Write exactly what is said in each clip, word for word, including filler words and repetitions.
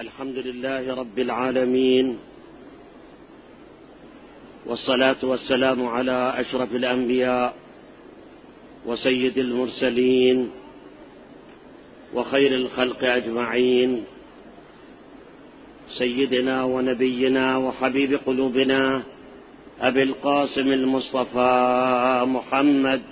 الحمد لله رب العالمين، والصلاة والسلام على أشرف الأنبياء وسيد المرسلين وخير الخلق أجمعين، سيدنا ونبينا وحبيب قلوبنا أبي القاسم المصطفى محمد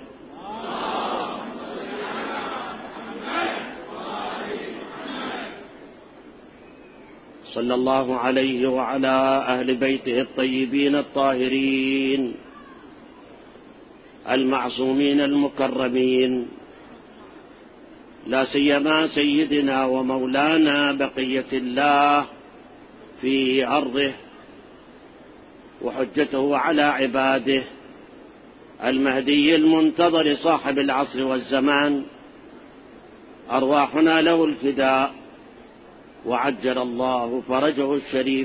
صلى الله عليه وعلى أهل بيته الطيبين الطاهرين المعصومين المكرمين، لا سيما سيدنا ومولانا بقية الله في أرضه وحجته على عباده المهدي المنتظر صاحب العصر والزمان، أرواحنا له الفداء وعجل الله فرجه الشريف.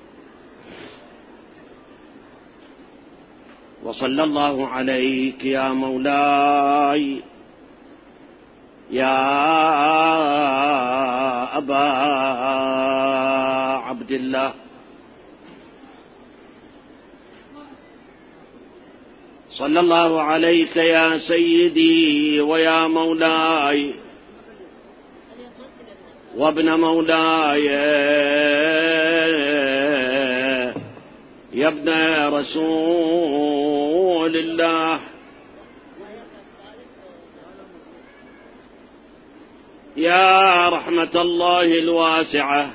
وصلى الله عليك يا مولاي يا أبا عبد الله، صلى الله عليك يا سيدي ويا مولاي وابن مولاي يا ابن رسول الله، يا رحمة الله الواسعة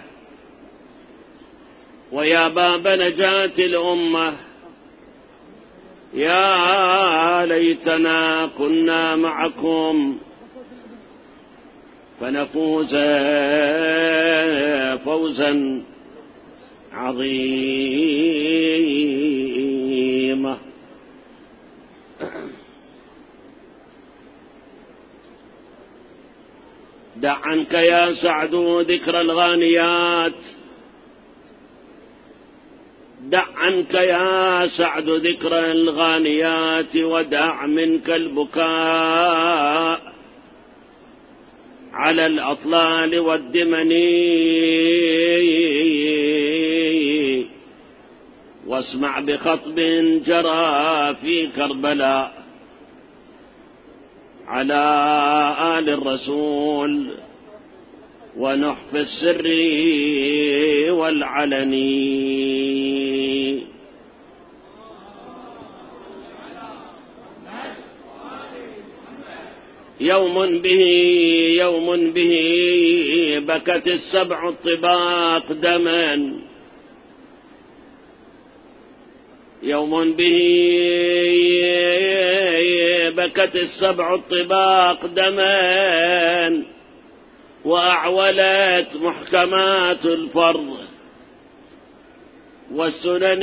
ويا باب نجاة الأمة، يا ليتنا كنا معكم فنفوز فوزا عظيما. دع عنك يا سعد ذكر الغانيات، دع عنك يا سعد ذكر الغانيات، ودع منك البكاء على الأطلال والدمن، واسمع بخطب جرى في كربلاء على آل الرسول ونحف السر والعلن. يوم به يوم به بكت السبع الطباق دما، يوم به بكت السبع الطباق دما، وأعولت محكمات الفرض والسنن،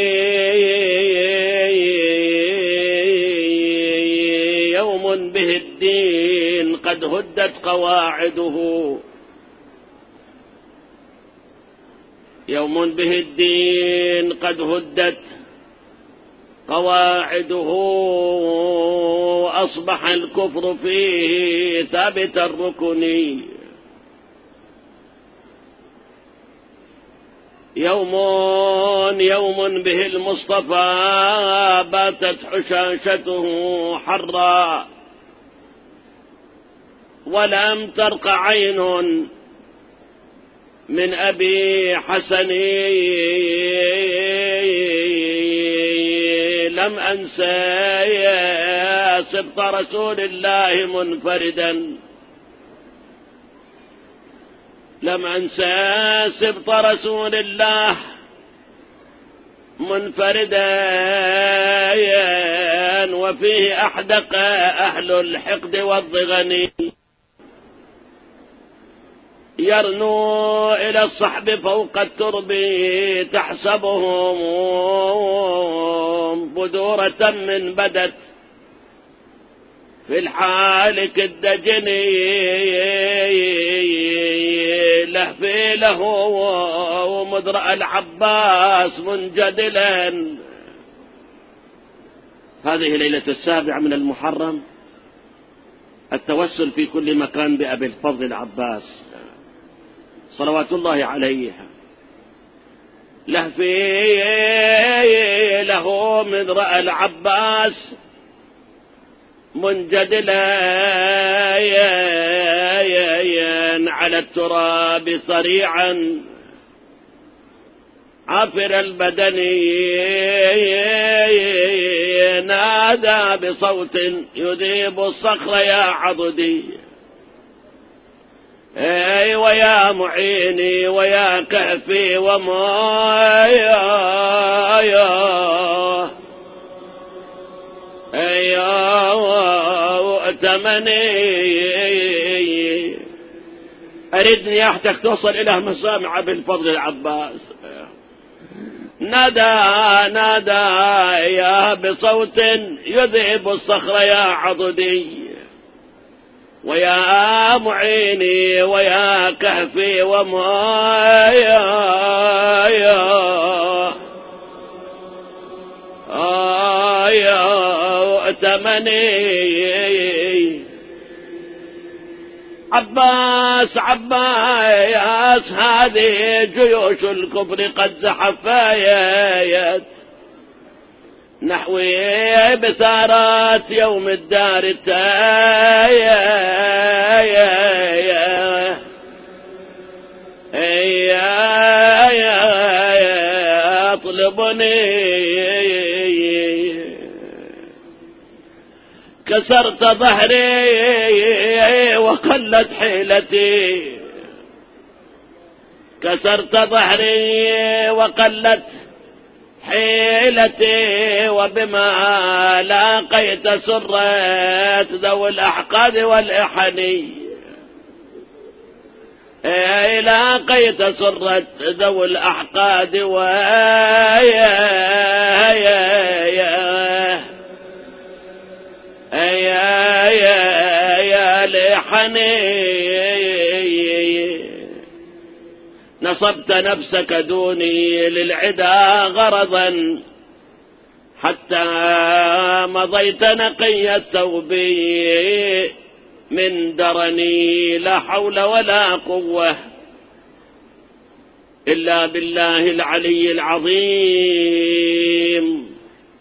يوم به الدين قد هدت قواعده، يوم به الدين قد هدت قواعده، أصبح الكفر فيه ثابت الركن، يوم يوم به المصطفى باتت حشاشته حرا، ولم ترق عين من أبي حسن، لم أنسى سبط رسول الله منفردا، لم أنسى سبط رسول الله منفردا، وفيه أحدق أهل الحقد والضغن، يرنو إلى الصحب فوق الترب تحسبهم بدورة من بدت في الحال كالدجن، لهفي له ومدرأ العباس منجدلا. هذه ليلة السابعة من المحرم، التوسل في كل مكان بأبي الفضل العباس صلوات الله عليه لهفي له من رأى العباس منجدلا على التراب صريعا عافر البدن نادى بصوت يذيب الصخر يا عضدي اي ويا معيني ويا كهفي ومايا يا يا وأتمني أردني أحتك توصل إلى مسامع بالفضل العباس نادى نادى يا بصوت يذهب الصخر يا عضدي ويا معيني ويا كهفي ومايا يا يا وأتمني عباس عباس هذه جيوش الكفر قد زحفايت نحوي بثارات يوم الدار التايا اطلبني كسرت ظهري وقلت حيلتي كسرت ظهري وقلت حيلتي وبما لاقيت سرت ذوي الأحقاد والإحني لاقيت سرت ذوي الأحقاد ويا يا يا يا لحني نصبت نفسك دوني للعدا غرضا حتى مضيت نقي الثوب من درني لا حول ولا قوة إلا بالله العلي العظيم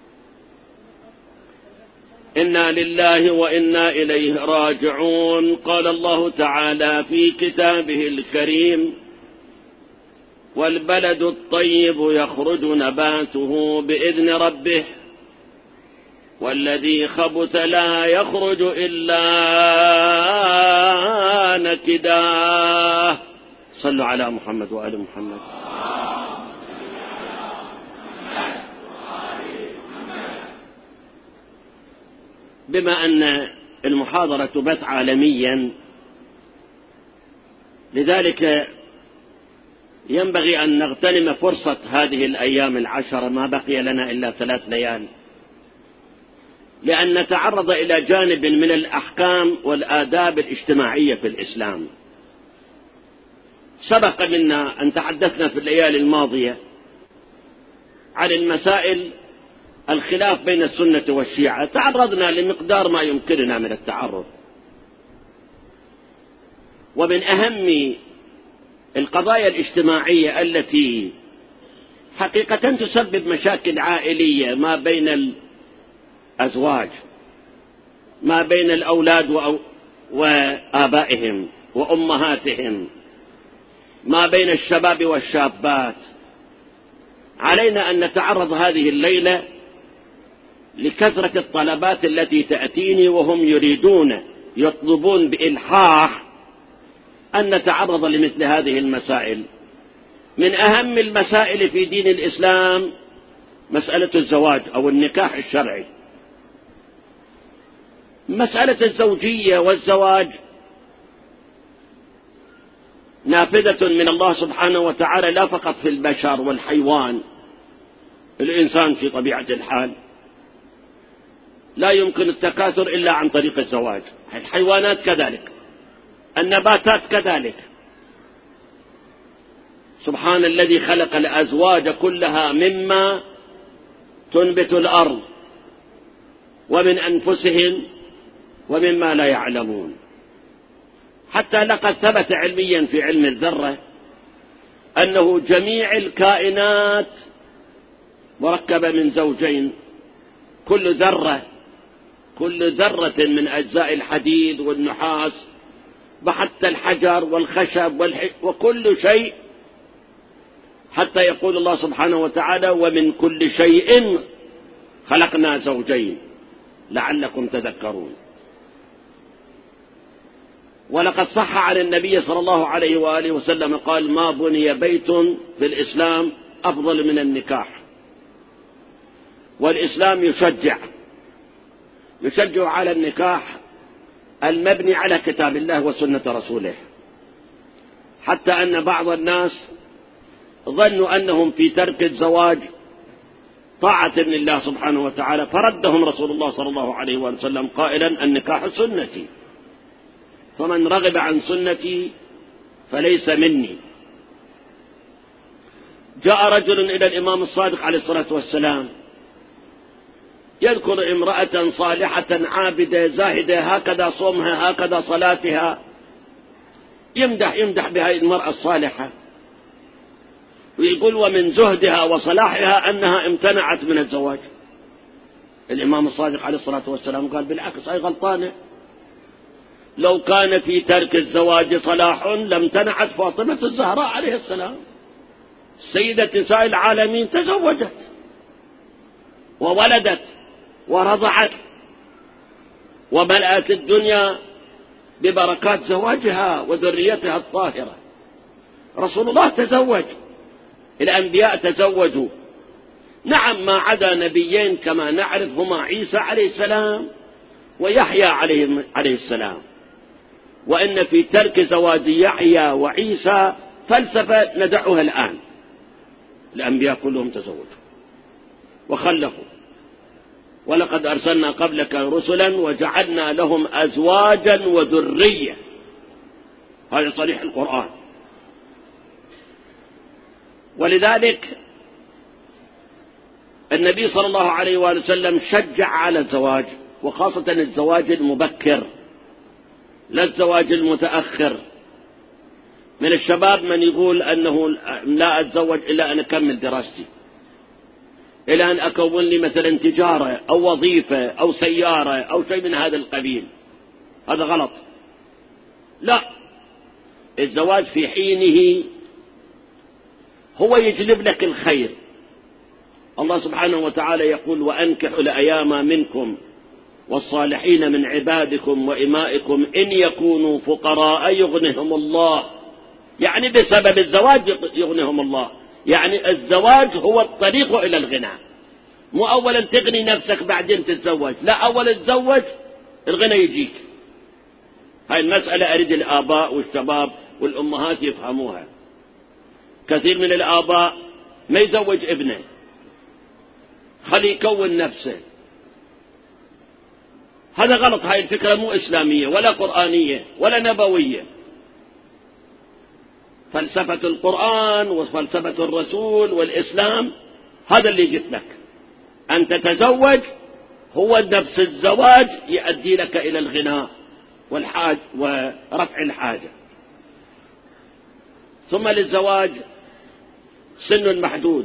إنا لله وإنا إليه راجعون. قال الله تعالى في كتابه الكريم والبلد الطيب يخرج نباته بإذن ربه والذي خبث لا يخرج إلا نكدا. صلوا على محمد وآل محمد. بما أن المحاضرة تبث عالميا لذلك ينبغي أن نغتنم فرصة هذه الأيام العشر ما بقي لنا إلا ثلاث ليال لأن نتعرض إلى جانب من الأحكام والآداب الاجتماعية في الإسلام. سبق منا أن تحدثنا في الليالي الماضية عن المسائل الخلاف بين السنة والشيعة، تعرضنا لمقدار ما يمكننا من التعرض، ومن أهم القضايا الاجتماعية التي حقيقة تسبب مشاكل عائلية ما بين الأزواج، ما بين الأولاد وآبائهم وأمهاتهم، ما بين الشباب والشابات. علينا أن نتعرض هذه الليلة لكثرة الطلبات التي تأتيني وهم يريدون يطلبون بإلحاح أن نتعرض لمثل هذه المسائل. من أهم المسائل في دين الإسلام مسألة الزواج أو النكاح الشرعي. مسألة الزوجية والزواج نافذة من الله سبحانه وتعالى لا فقط في البشر والحيوان، الإنسان في طبيعة الحال لا يمكن التكاثر إلا عن طريق الزواج، الحيوانات كذلك، النباتات كذلك. سبحان الذي خلق الأزواج كلها مما تنبت الأرض ومن أنفسهم ومما لا يعلمون. حتى لقد ثبت علميا في علم الذرة أنه جميع الكائنات مركبة من زوجين، كل ذرة كل ذرة من أجزاء الحديد والنحاس وحتى الحجر والخشب والح... وكل شيء، حتى يقول الله سبحانه وتعالى: ومن كل شيء خلقنا زوجين لعلكم تذكرون. ولقد صح عن النبي صلى الله عليه وآله وسلم قال: ما بني بيت في الإسلام أفضل من النكاح. والإسلام يشجع يشجع على النكاح المبني على كتاب الله وسنة رسوله، حتى أن بعض الناس ظنوا أنهم في ترك الزواج طاعة لله سبحانه وتعالى، فردهم رسول الله صلى الله عليه وسلم قائلا: النكاح سنتي، فمن رغب عن سنتي فليس مني. جاء رجل إلى الإمام الصادق عليه الصلاة والسلام يذكر امرأة صالحة عابدة زاهدة، هكذا صومها هكذا صلاتها، يمدح يمدح بها المرأة الصالحة، ويقول: ومن زهدها وصلاحها أنها امتنعت من الزواج. الإمام الصادق عليه الصلاة والسلام قال: بالعكس، أي غلطانة، لو كان في ترك الزواج صلاح لامتنعت فاطمة الزهراء عليه السلام، سيدة نساء العالمين، تزوجت وولدت ورضعت وملأت الدنيا ببركات زواجها وذريتها الطاهرة. رسول الله تزوج، الأنبياء تزوجوا، نعم، ما عدا نبيين كما نعرف هما عيسى عليه السلام ويحيى عليه, عليه السلام. وإن في ترك زواج يحيى وعيسى فلسفة ندعها الآن، الأنبياء كلهم تزوجوا وخلفوا. ولقد أرسلنا قبلك رسلا وجعلنا لهم أزواجا وذرية، هذا صريح القرآن. ولذلك النبي صلى الله عليه وآله وسلم شجع على الزواج، وخاصة الزواج المبكر لا الزواج المتأخر. من الشباب من يقول أنه لا أتزوج إلا أن أكمل دراستي، إلى أن أكون لي مثلا تجارة أو وظيفة أو سيارة أو شيء من هذا القبيل، هذا غلط. لا، الزواج في حينه هو يجلب لك الخير. الله سبحانه وتعالى يقول: وأنكحوا الأيام منكم والصالحين من عبادكم وإمائكم إن يكونوا فقراء يغنهم الله. يعني بسبب الزواج يغنهم الله، يعني الزواج هو الطريق إلى الغنى، مو أولا تغني نفسك بعدين تتزوج، لا، أولا تتزوج الغنى يجيك. هاي المسألة أريد الآباء والشباب والأمهات يفهموها. كثير من الآباء ما يزوج ابنه، خليه يكون نفسه، هذا غلط. هاي الفكرة مو إسلامية ولا قرآنية ولا نبوية. فلسفة القرآن وفلسفة الرسول والإسلام هذا اللي جئت لك، أن تتزوج هو نفس الزواج يؤدي لك إلى الغناء والحاج ورفع الحاجة. ثم للزواج سن محدود.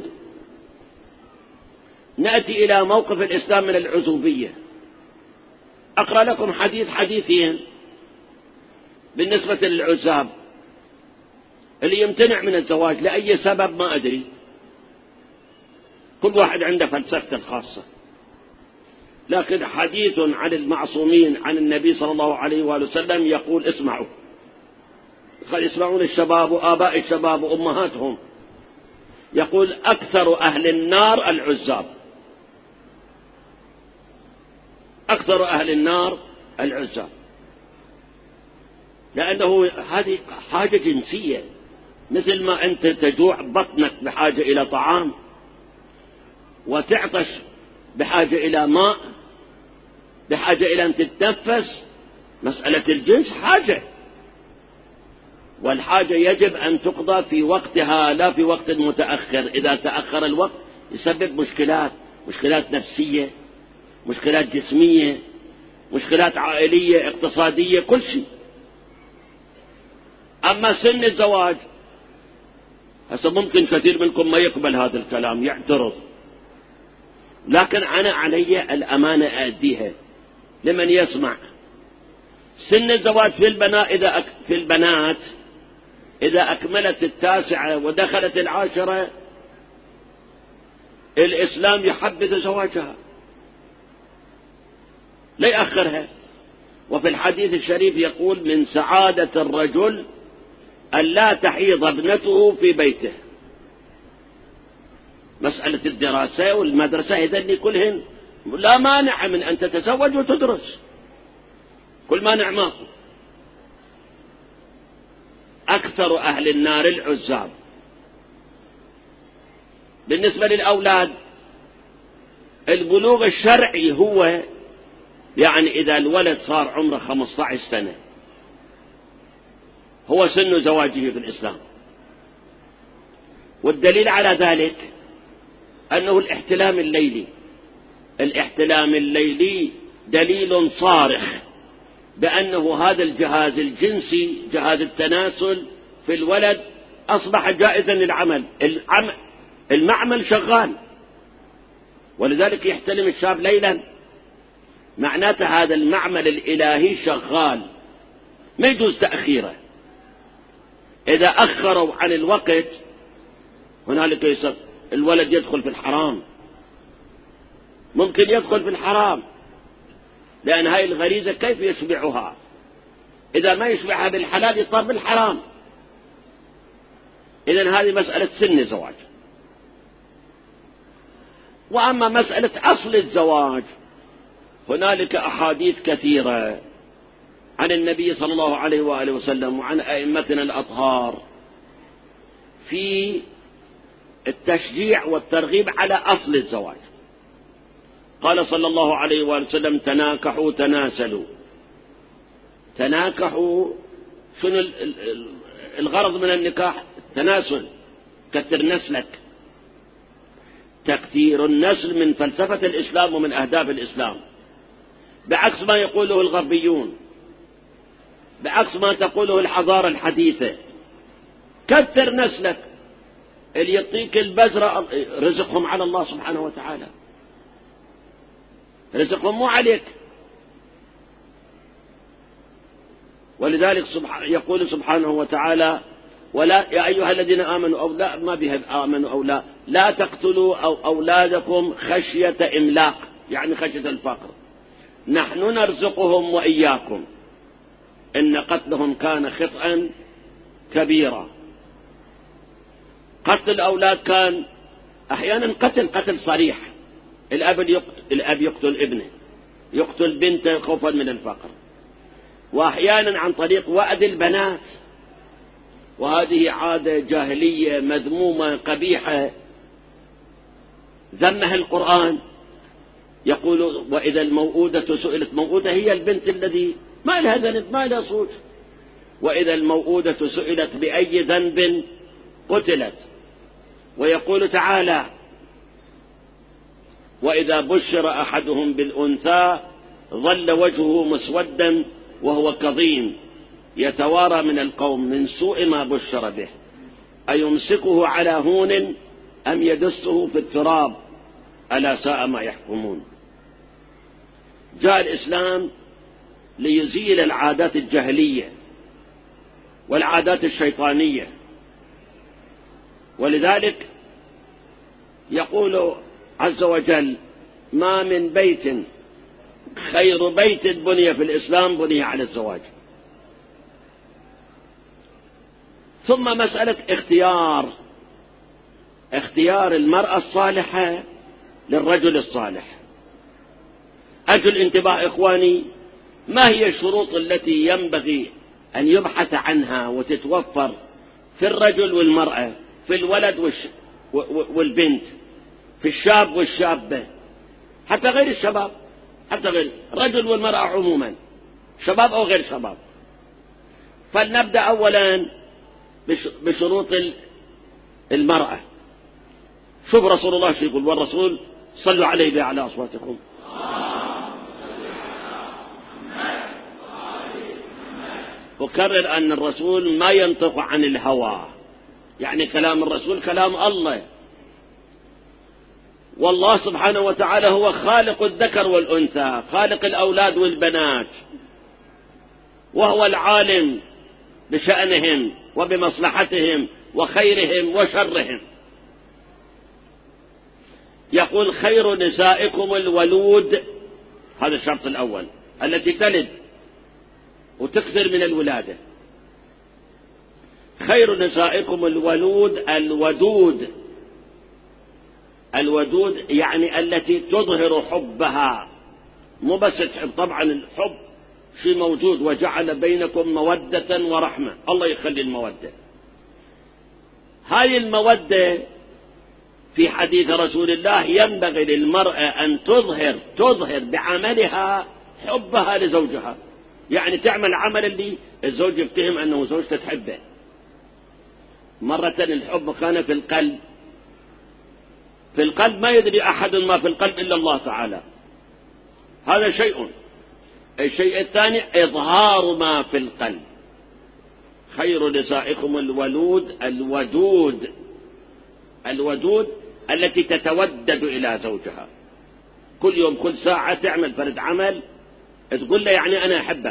نأتي إلى موقف الإسلام من العزوبية. أقرأ لكم حديث حديثين بالنسبة للعزاب اللي يمتنع من الزواج لأي سبب ما أدري، كل واحد عنده فلسفته الخاصة، لكن حديث عن المعصومين عن النبي صلى الله عليه وآله وسلم يقول: اسمعوا، قد يسمعون الشباب وآباء الشباب وأمهاتهم، يقول: أكثر أهل النار العزاب، أكثر أهل النار العزاب، لأنه هذه حاجة جنسية، مثل ما أنت تجوع بطنك بحاجة إلى طعام، وتعطش بحاجة إلى ماء، بحاجة إلى أن تتنفس. مسألة الجنس حاجة، والحاجة يجب أن تقضى في وقتها لا في وقت متأخر. إذا تأخر الوقت يسبب مشكلات، مشكلات نفسية، مشكلات جسمية، مشكلات عائلية، اقتصادية، كل شيء. أما سن الزواج هسه ممكن كثير منكم ما يقبل هذا الكلام، يعترض، لكن أنا علي الأمانة أديها لمن يسمع. سن الزواج في البنات إذا أك في البنات إذا أكملت التاسعة ودخلت العاشرة الإسلام يحبذ زواجها، لا يأخرها. وفي الحديث الشريف يقول: من سعادة الرجل أن لا تحيض ابنته في بيته. مسألة الدراسة والمدرسة هذني كلهن لا مانع من أن تتزوج وتدرس، كل مانع ماكو. أكثر أهل النار العزاب. بالنسبة للأولاد البلوغ الشرعي هو يعني إذا الولد صار عمره خمسة عشر سنة هو سن زواجه في الإسلام. والدليل على ذلك أنه الاحتلام الليلي. الاحتلام الليلي دليل صارخ بأنه هذا الجهاز الجنسي، جهاز التناسل في الولد، أصبح جائزا للعمل. المعمل شغال، ولذلك يحتلم الشاب ليلا. معناته هذا المعمل الإلهي شغال، ما يجوز تأخيره. إذا أخروا عن الوقت هنالك يصير الولد يدخل في الحرام، ممكن يدخل في الحرام، لأن هاي الغريزة كيف يشبعها؟ إذا ما يشبعها بالحلال يضطر بالحرام. إذن هذه مسألة سن الزواج. وأما مسألة أصل الزواج هنالك أحاديث كثيرة عن النبي صلى الله عليه وآله وسلم وعن أئمتنا الأطهار في التشجيع والترغيب على أصل الزواج. قال صلى الله عليه وآله وسلم: تناكحوا تناسلوا. تناكحوا، شنو الغرض من النكاح؟ التناسل، كثر نسلك. تكثير النسل من فلسفة الإسلام ومن أهداف الإسلام، بعكس ما يقوله الغربيون، بعكس ما تقوله الحضارة الحديثة. كثر نسلك، اللي يعطيك البذرة رزقهم على الله سبحانه وتعالى، رزقهم مو عليك. ولذلك يقول سبحانه وتعالى: ولا يا أيها الذين آمنوا أو لا، ما بها آمنوا أو لا، لا تقتلوا أو أولادكم خشية إملاق، يعني خشية الفقر، نحن نرزقهم وإياكم إن قتلهم كان خطأ كبيرا. قتل الأولاد كان أحيانا قتل قتل صريح، الأب يقتل, الأب يقتل ابنه، يقتل بنته خوفا من الفقر، وأحيانا عن طريق وأد البنات، وهذه عادة جاهلية مذمومة قبيحة ذمها القرآن. يقول: وإذا الموؤودة سئلت، موؤودة هي البنت الذي ما لها ذنب ما لها صوت، وإذا الموؤودة سئلت بأي ذنب قتلت. ويقول تعالى: وإذا بشر أحدهم بالأنثى ظل وجهه مسودا وهو كظيم يتوارى من القوم من سوء ما بشر به أيمسكه على هون أم يدسه في التراب ألا ساء ما يحكمون. جاء الإسلام ليزيل العادات الجاهلية والعادات الشيطانية، ولذلك يقول عز وجل: ما من بيت خير بيت بني في الإسلام بني على الزواج. ثم مسألة اختيار اختيار المرأة الصالحة للرجل الصالح. أجل انتباه إخواني، ما هي الشروط التي ينبغي أن يبحث عنها وتتوفر في الرجل والمرأة، في الولد والش... والبنت، في الشاب والشابة، حتى غير الشباب، حتى غير الرجل والمرأة عموما، شباب أو غير شباب. فلنبدأ أولا بشروط المرأة. شوف رسول الله شو يقول، والرسول صلوا عليه بأعلى أصواتكم. أكرر أن الرسول ما ينطق عن الهوى، يعني كلام الرسول كلام الله، والله سبحانه وتعالى هو خالق الذكر والأنثى، خالق الأولاد والبنات، وهو العالم بشأنهم وبمصلحتهم وخيرهم وشرهم. يقول خير نسائكم الولود، هذا الشرط الأول، التي تلد وتكثر من الولادة. خير نسائكم الولود الودود، الودود يعني التي تظهر حبها، مو بس تحب، طبعا الحب شيء موجود، وجعل بينكم مودة ورحمة، الله يخلي المودة. هاي المودة في حديث رسول الله ينبغي للمرأة أن تظهر تظهر بعملها حبها لزوجها، يعني تعمل عمل اللي الزوج يفتهم أنه زوجته تحبه. مرة الحب كان في القلب، في القلب ما يدري أحد ما في القلب إلا الله تعالى، هذا شيء. الشيء الثاني إظهار ما في القلب. خير نسائكم الولود الودود، الودود التي تتودد إلى زوجها، كل يوم كل ساعة تعمل فرد عمل تقول له يعني أنا أحبك.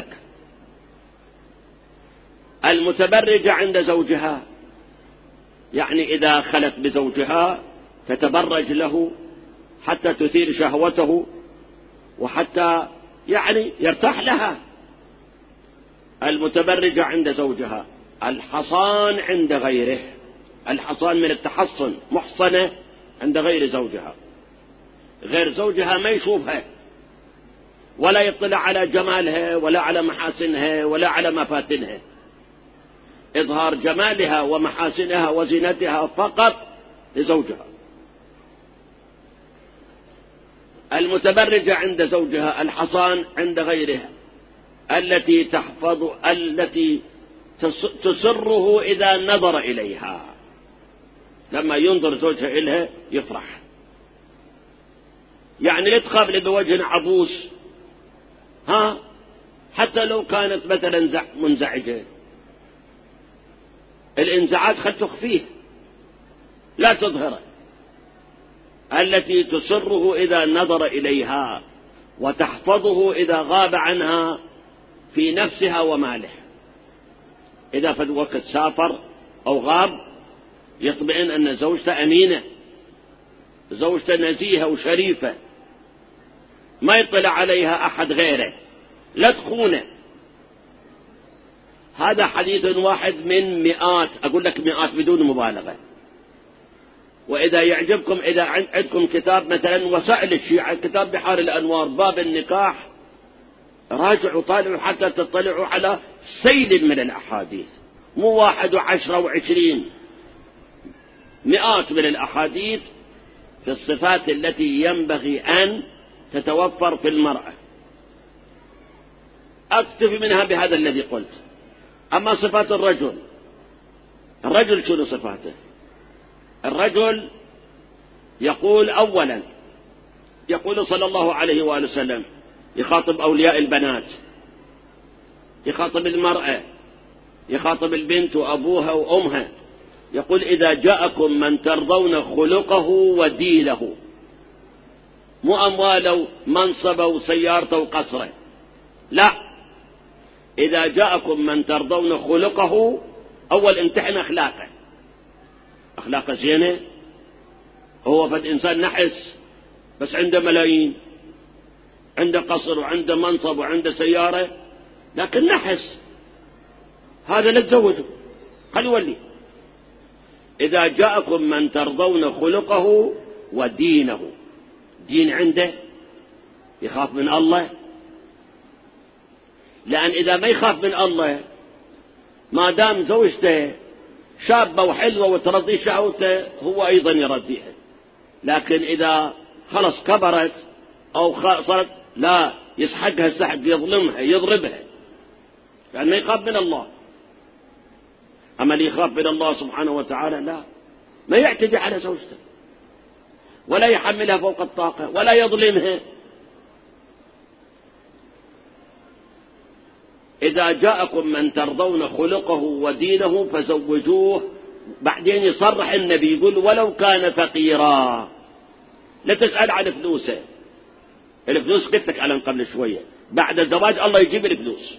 المتبرجة عند زوجها، يعني إذا خلت بزوجها تتبرج له حتى تثير شهوته وحتى يعني يرتاح لها. المتبرجة عند زوجها. الحصان عند غيره، الحصان من التحصن، محصنة عند غير زوجها، غير زوجها ما يشوفها ولا يطلع على جمالها ولا على محاسنها ولا على مفاتنها، إظهار جمالها ومحاسنها وزينتها فقط لزوجها. المتبرجة عند زوجها. الحصان عند غيرها التي تحفظ، التي تسره إذا نظر إليها، لما ينظر زوجها إليها يفرح. يعني لا تقابل بوجه عبوس، ها، حتى لو كانت مثلا منزعجة، الانزعاج خل تخفيه لا تظهره. التي تسره إذا نظر إليها وتحفظه إذا غاب عنها في نفسها وماله. إذا في وقت سافر أو غاب يطمئن أن زوجته أمينة، زوجته نزيهة وشريفة، ما يطلع عليها أحد غيره، لا تخونه. هذا حديث واحد من مئات، أقول لك مئات بدون مبالغة. وإذا يعجبكم، إذا عندكم كتاب مثلا وسائل الشيعة، كتاب بحار الأنوار باب النكاح، راجعوا طالعوا حتى تطلعوا على سيل من الأحاديث، مو واحد وعشرة وعشرين، مئات من الأحاديث في الصفات التي ينبغي أن تتوفر في المرأة. أكتفي منها بهذا الذي قلت. أما صفات الرجل، الرجل شنو صفاته؟ الرجل يقول أولا، يقول صلى الله عليه وآله وسلم، يخاطب أولياء البنات، يخاطب المرأة، يخاطب البنت وأبوها وأمها، يقول إذا جاءكم من ترضون خلقه ودينه، مو أمواله منصبه وسيارته وقصره، لا، إذا جاءكم من ترضون خلقه، أول امتحن أخلاقه، أخلاقه زينة. هو فد إنسان نحس بس عنده ملايين، عنده قصر وعنده منصب وعنده سيارة، لكن نحس، هذا لا تزوجه، خلي يولي. إذا جاءكم من ترضون خلقه ودينه، دين عنده، يخاف من الله، لأن إذا ما يخاف من الله، ما دام زوجته شابة وحلوة وترضي شهوته، هو أيضا يرضيها. لكن إذا خلص كبرت أو صارت، لا، يسحقها السحق، يظلمها، يضربها، لأن ما يخاف من الله. أما اللي يخاف من الله سبحانه وتعالى لا، ما يعتدي على زوجته ولا يحملها فوق الطاقة ولا يظلمها. إذا جاءكم من ترضون خلقه ودينه فزوجوه بعدين يصرح النبي يقول ولو كان فقيرا، لا تسأل عن فلوسه، الفلوس قلت لك على قبل شوية، بعد الزواج الله يجيب الفلوس.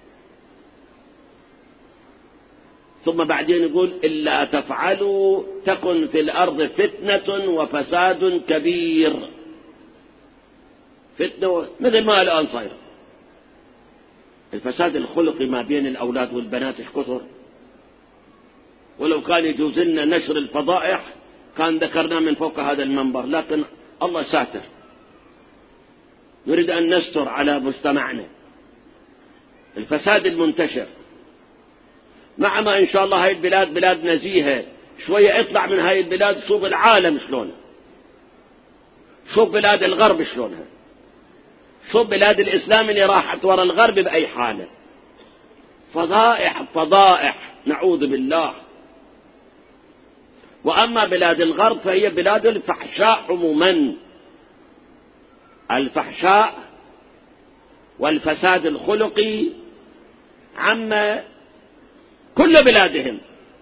ثم بعدين يقول إلا تفعلوا تكن في الأرض فتنة وفساد كبير. فتنة مثل ما الآن صاير الفساد الخلقي ما بين الأولاد والبنات كثر، ولو كان يجوز لنا نشر الفضائح كان ذكرنا من فوق هذا المنبر، لكن الله ساتر، نريد أن نستر على مجتمعنا. الفساد المنتشر، مع ما إن شاء الله هاي البلاد بلاد نزيهة، شوية اطلع من هاي البلاد شوف العالم شلونه، شوف بلاد الغرب شلونها، شوف بلاد الإسلام اللي راحت وراء الغرب بأي حالة، فضائح فضائح نعوذ بالله. وأما بلاد الغرب فهي بلاد الفحشاء عموما، الفحشاء والفساد الخلقي عم كل بلادهم.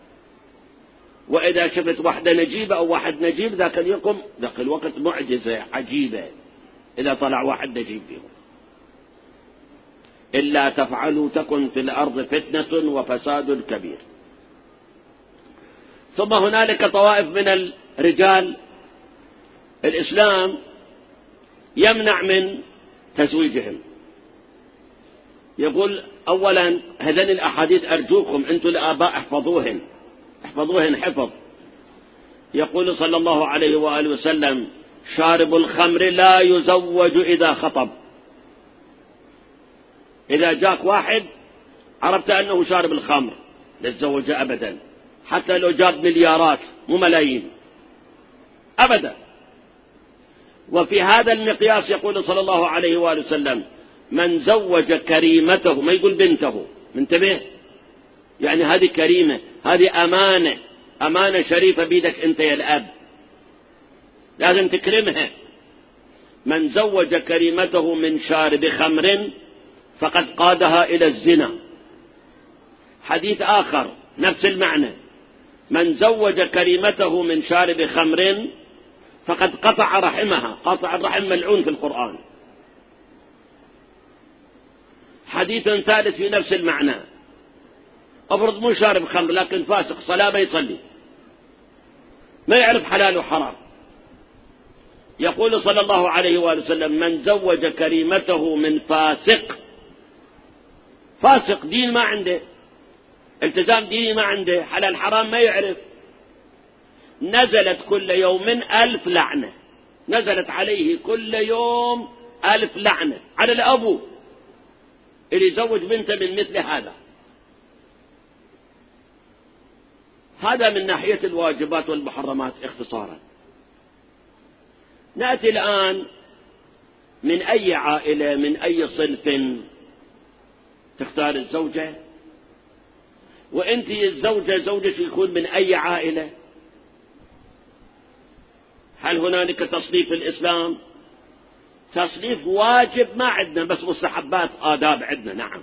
وإذا شفت واحدة نجيبة أو واحد نجيب ذاك اليوم ذاك الوقت معجزة عجيبة إذا طلع واحد نجيب فيهم. إلا تفعلوا تكن في الأرض فتنة وفساد كبير. ثم هنالك طوائف من الرجال الإسلام يمنع من تزويجهم، يقول أولا هذين الأحاديث أرجوكم أنتم الآباء احفظوهن احفظوهن حفظ. يقول صلى الله عليه وآله وسلم شارب الخمر لا يزوج إذا خطب. إذا جاك واحد عرفت أنه شارب الخمر لا تزوج أبدا، حتى لو جاب مليارات مو ملايين أبدا. وفي هذا المقياس يقول صلى الله عليه وآله وسلم من زوج كريمته، ما يقول بنته، انتبه، يعني هذه كريمة، هذه أمانة، أمانة شريفة بيدك أنت يا الأب، لازم تكرمها. من زوج كريمته من شارب خمر فقد قادها إلى الزنا. حديث آخر نفس المعنى، من زوج كريمته من شارب خمر فقد قطع رحمها، قطع الرحم ملعون في القرآن. حديث ثالث في نفس المعنى، أفرض مو شارب خمر لكن فاسق، صلاة ما يصلي، ما يعرف حلال وحرام. يقول صلى الله عليه وآله وسلم من زوج كريمته من فاسق، فاسق دين ما عنده، التزام ديني ما عنده، حلال حرام ما يعرف، نزلت كل يوم ألف لعنة، نزلت عليه كل يوم ألف لعنة على الأبو اللي يزوج بنته من مثل هذا. هذا من ناحية الواجبات والمحرمات اختصارا. نأتي الآن من أي عائلة من أي صنف تختار الزوجة، وأنت الزوجة زوجك يكون من أي عائلة؟ هل هنالك تصنيف في الإسلام؟ تصنيف واجب ما عندنا، بس مستحبات آداب عندنا. نعم،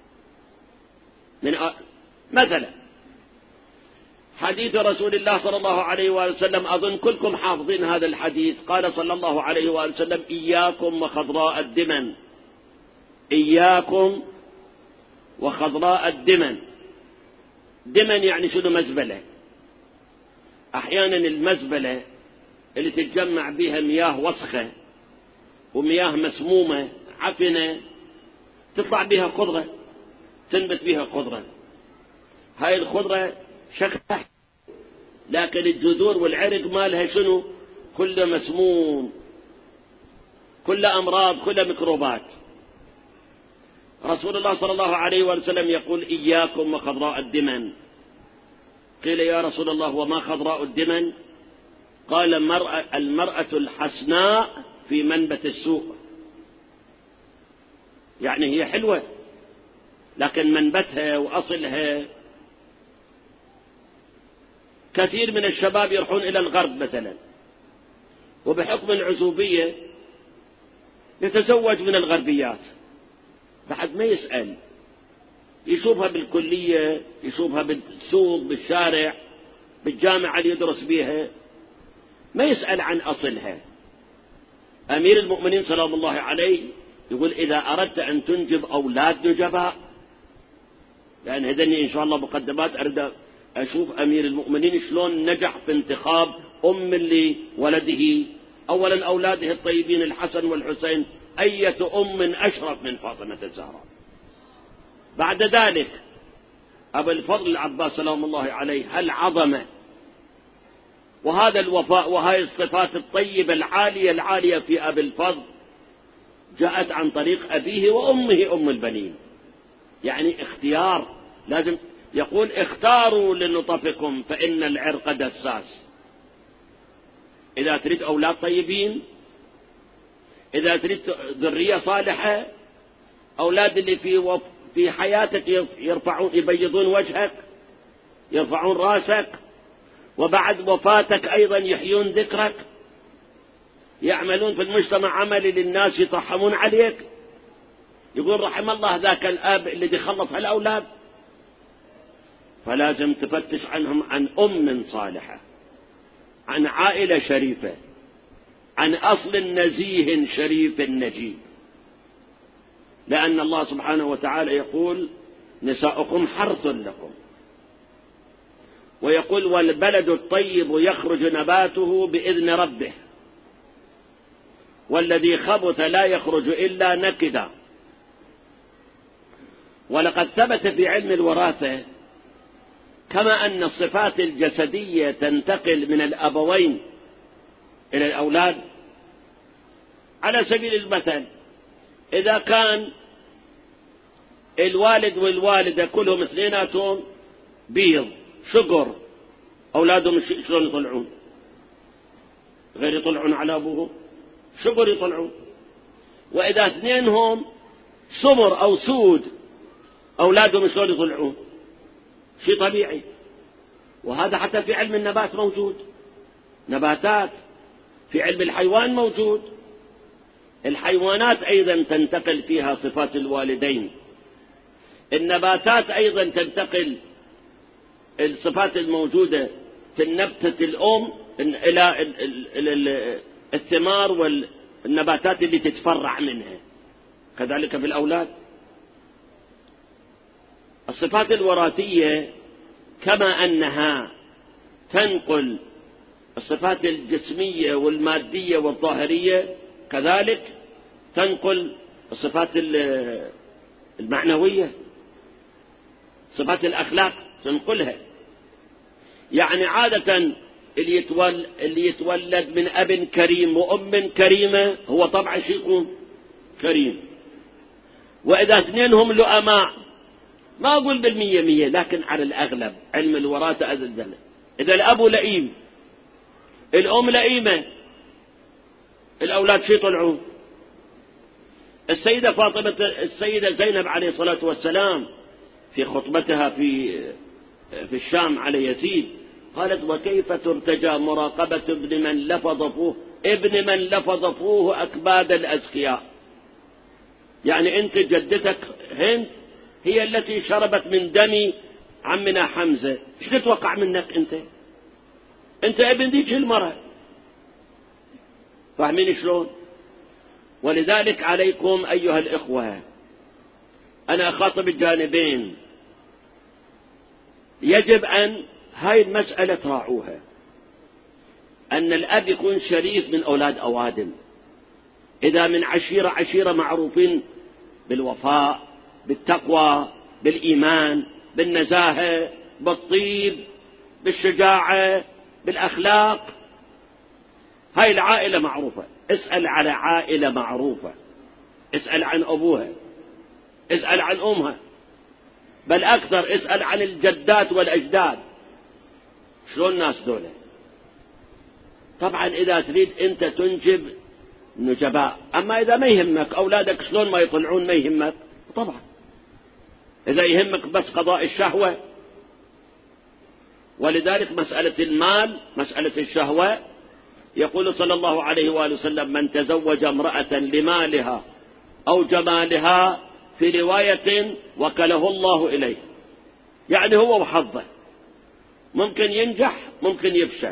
من أ... مثلا حديث رسول الله صلى الله عليه وآله وسلم، أظن كلكم حافظين هذا الحديث، قال صلى الله عليه وآله وسلم إياكم وخضراء الدمن، إياكم وخضراء الدمن. دمن يعني شنو؟ مزبلة. أحيانا المزبلة اللي تتجمع بها مياه وسخة ومياه مسمومة عفنة تطلع بها خضرة، تنبت بها خضرة، هاي الخضرة شكلها لكن الجذور والعرق مالها شنو؟ كله مسموم، كله أمراض، كله ميكروبات. رسول الله صلى الله عليه وسلم يقول إياكم وخضراء الدمن. قيل يا رسول الله وما خضراء الدمن؟ قال المرأة, المرأة الحسناء في منبت السوء، يعني هي حلوة لكن منبتها وأصلها. كثير من الشباب يروحون إلى الغرب مثلا، وبحكم العزوبية يتزوج من الغربيات، بعد ما يسأل، يشوفها بالكلية، يشوفها بالسوق بالشارع، بالجامعة اللي يدرس بيها ما يسأل عن أصلها. أمير المؤمنين سلام الله عليه يقول إذا أردت أن تنجب أولاد نجباء، لأن هذني إن شاء الله مقدمات أريد أشوف أمير المؤمنين شلون نجح في انتخاب أم لولده. أولا أولاده الطيبين الحسن والحسين، أية أم أشرف من فاطمة الزهراء. بعد ذلك أبو الفضل العباس سلام الله عليه، العظمة وهذا الوفاء وهذه الصفات الطيبة العالية العالية في أبي الفضل جاءت عن طريق أبيه وأمه أم البنين. يعني اختيار، لازم يقول اختاروا لنطفكم فإن العرق دساس. إذا تريد أولاد طيبين، إذا تريد ذرية صالحة، أولاد اللي في وف... في حياتك يرفعون يبيضون وجهك، يرفعون راسك، وبعد وفاتك أيضا يحيون ذكرك، يعملون في المجتمع عمل للناس يطحمون عليك. يقول رحم الله ذاك الأب الذي خلص هالأولاد. فلازم تفتش عنهم عن أم صالحة، عن عائلة شريفة، عن أصل نزيه شريف نجيب. لأن الله سبحانه وتعالى يقول نساؤكم حرث لكم، ويقول والبلد الطيب يخرج نباته بإذن ربه والذي خبث لا يخرج إلا نكدا. ولقد ثبت في علم الوراثة كما أن الصفات الجسدية تنتقل من الأبوين إلى الأولاد. على سبيل المثل إذا كان الوالد والوالدة كلهم اثنيناتهم بيض شقر، أولادهم شلون يطلعون؟ غير يطلعون على أبوهم، شقر يطلعون. وإذا اثنينهم سمر أو سود، أولادهم شلون يطلعون؟ شيء طبيعي. وهذا حتى في علم النبات موجود، نباتات. في علم الحيوان موجود. الحيوانات أيضا تنتقل فيها صفات الوالدين. النباتات أيضا تنتقل الصفات الموجودة في النبتة الأم إلى الثمار والنباتات اللي تتفرع منها، كذلك في الأولاد. الصفات الوراثية كما أنها تنقل الصفات الجسمية والمادية والظاهرية، كذلك تنقل الصفات المعنوية، صفات الأخلاق تنقلها. يعني عادة اللي يتولد, اللي يتولد من أب كريم وأم كريمة هو طبعا شيء يكون كريم. وإذا اثنينهم لؤماء، ما أقول بالمية مية، لكن على الأغلب علم الوراثة أزل. إذا الأب لئيم، الأم لئيمة، الأولاد شي يطلعون؟ السيدة فاطمة السيدة زينب عليه الصلاة والسلام في خطبتها في في الشام على يزيد قالت وكيف ترتجى مراقبة ابن من لفظ فوه ابن من لفظ فوه أكباد الأزكياء. يعني أنت جدتك هند هي التي شربت من دم عمنا حمزة، ايش تتوقع منك أنت؟ أنت ابن ذيك المرأة. فاهمين شلون؟ ولذلك عليكم أيها الإخوة، أنا أخاطب الجانبين، يجب أن هاي المسألة تراعوها، أن الأب يكون شريف من أولاد أوادم. إذا من عشيرة عشيرة معروفين بالوفاء، بالتقوى، بالإيمان، بالنزاهة، بالطيب، بالشجاعة، بالأخلاق، هاي العائلة معروفة. اسأل على عائلة معروفة، اسأل عن أبوها، اسأل عن أمها، بل أكثر اسأل عن الجدات والأجداد، شلون الناس دولة. طبعا إذا تريد أنت تنجب نجباء، أما إذا ما يهمك أولادك شلون ما يطلعون ما يهمك طبعا. إذا يهمك بس قضاء الشهوة. ولذلك مسألة المال، مسألة الشهوة، يقول صلى الله عليه وآله وسلم من تزوج امرأة لمالها أو جمالها في رواية وكله الله إليه. يعني هو وحظه، ممكن ينجح ممكن يفشل.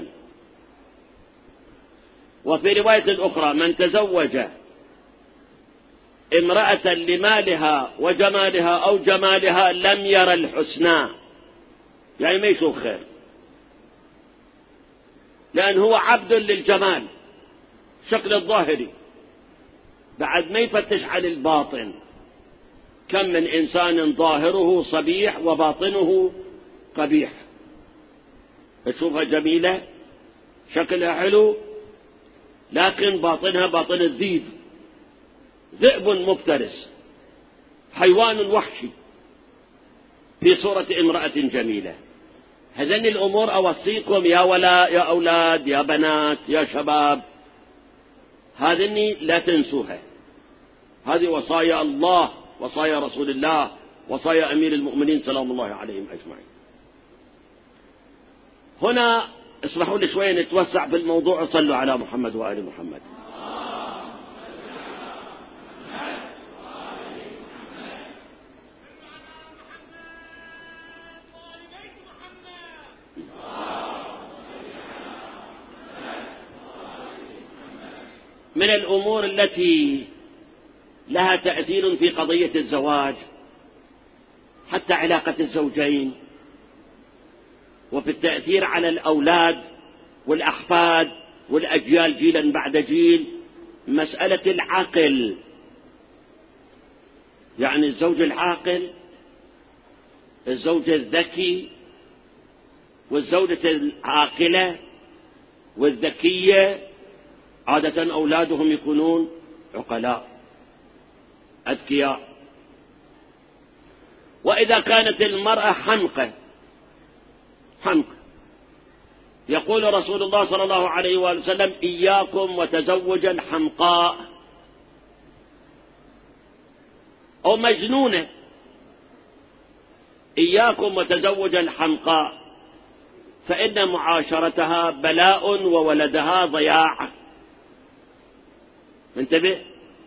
وفي رواية أخرى من تزوج امرأة لمالها وجمالها أو جمالها لم ير الحسنى، يعني ما يشوف خير، لأن هو عبد للجمال شكل الظاهري، بعد ما يفتش عن الباطن. كم من إنسان ظاهره صبيح وباطنه قبيح، تشوفها جميلة شكلها حلو لكن باطنها باطن الذئب، ذئب مفترس، حيوان وحشي في صورة امرأة جميلة. هذين الأمور أوصيكم يا ولا يا أولاد يا بنات يا شباب، هذني لا تنسوها، هذه وصايا الله، وصايا رسول الله، وصايا أمير المؤمنين سلام الله عليهم أجمعين. هنا اسمحوا لي شوية نتوسع في الموضوع، وصلوا على محمد وآل محمد. من الأمور التي لها تأثير في قضية الزواج حتى علاقة الزوجين، وفي التأثير على الأولاد والأحفاد والأجيال جيلا بعد جيل، مسألة العقل. يعني الزوج العاقل، الزوج الذكي، والزوجة العاقلة والذكية عادة أولادهم يكونون عقلاء أذكياء. وإذا كانت المرأة حمقى حمقى يقول رسول الله صلى الله عليه وآله وسلم إياكم وتزوج الحمقاء، أو مجنونة، إياكم وتزوج الحمقاء فإن معاشرتها بلاء وولدها ضياع. انتبه.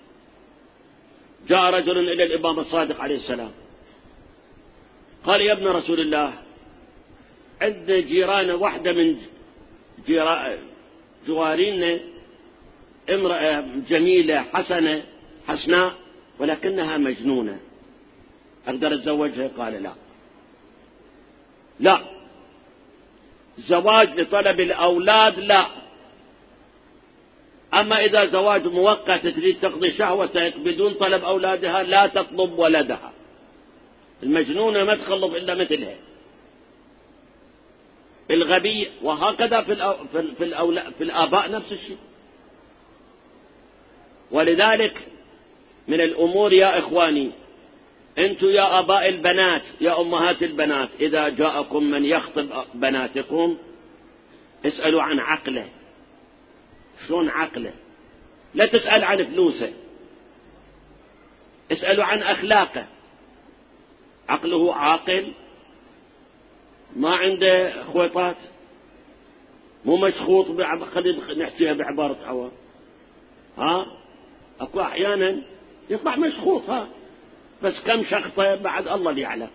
جاء رجل إلى الإمام الصادق عليه السلام قال يا ابن رسول الله، عند جيران واحدة من جوارينا امرأة جميلة حسنة حسناء ولكنها مجنونة، أقدر أتزوجها؟ قال لا. لا، زواج لطلب الأولاد لا، أما إذا زواج مؤقت تريد تقضي شهوتك بدون طلب أولادها لا تطلب ولدها. المجنونة ما تخلف إلا مثلها. الغبي وهكذا في الأو... في, ال... في, الأولا... في الآباء نفس الشيء. ولذلك من الأمور يا إخواني، أنتم يا آباء البنات يا أمهات البنات، إذا جاءكم من يخطب بناتكم اسألوا عن عقله. شلون عقله؟ لا تسأل عن فلوسه، اسألوا عن أخلاقه. عقله عاقل، ما عنده خويطات، مو مشخوط، خلينا نحكيها بعبارة عوام، ها أكو أحيانا يطلع مشخوط، ها بس كم شخطة بعد الله اللي يعلم.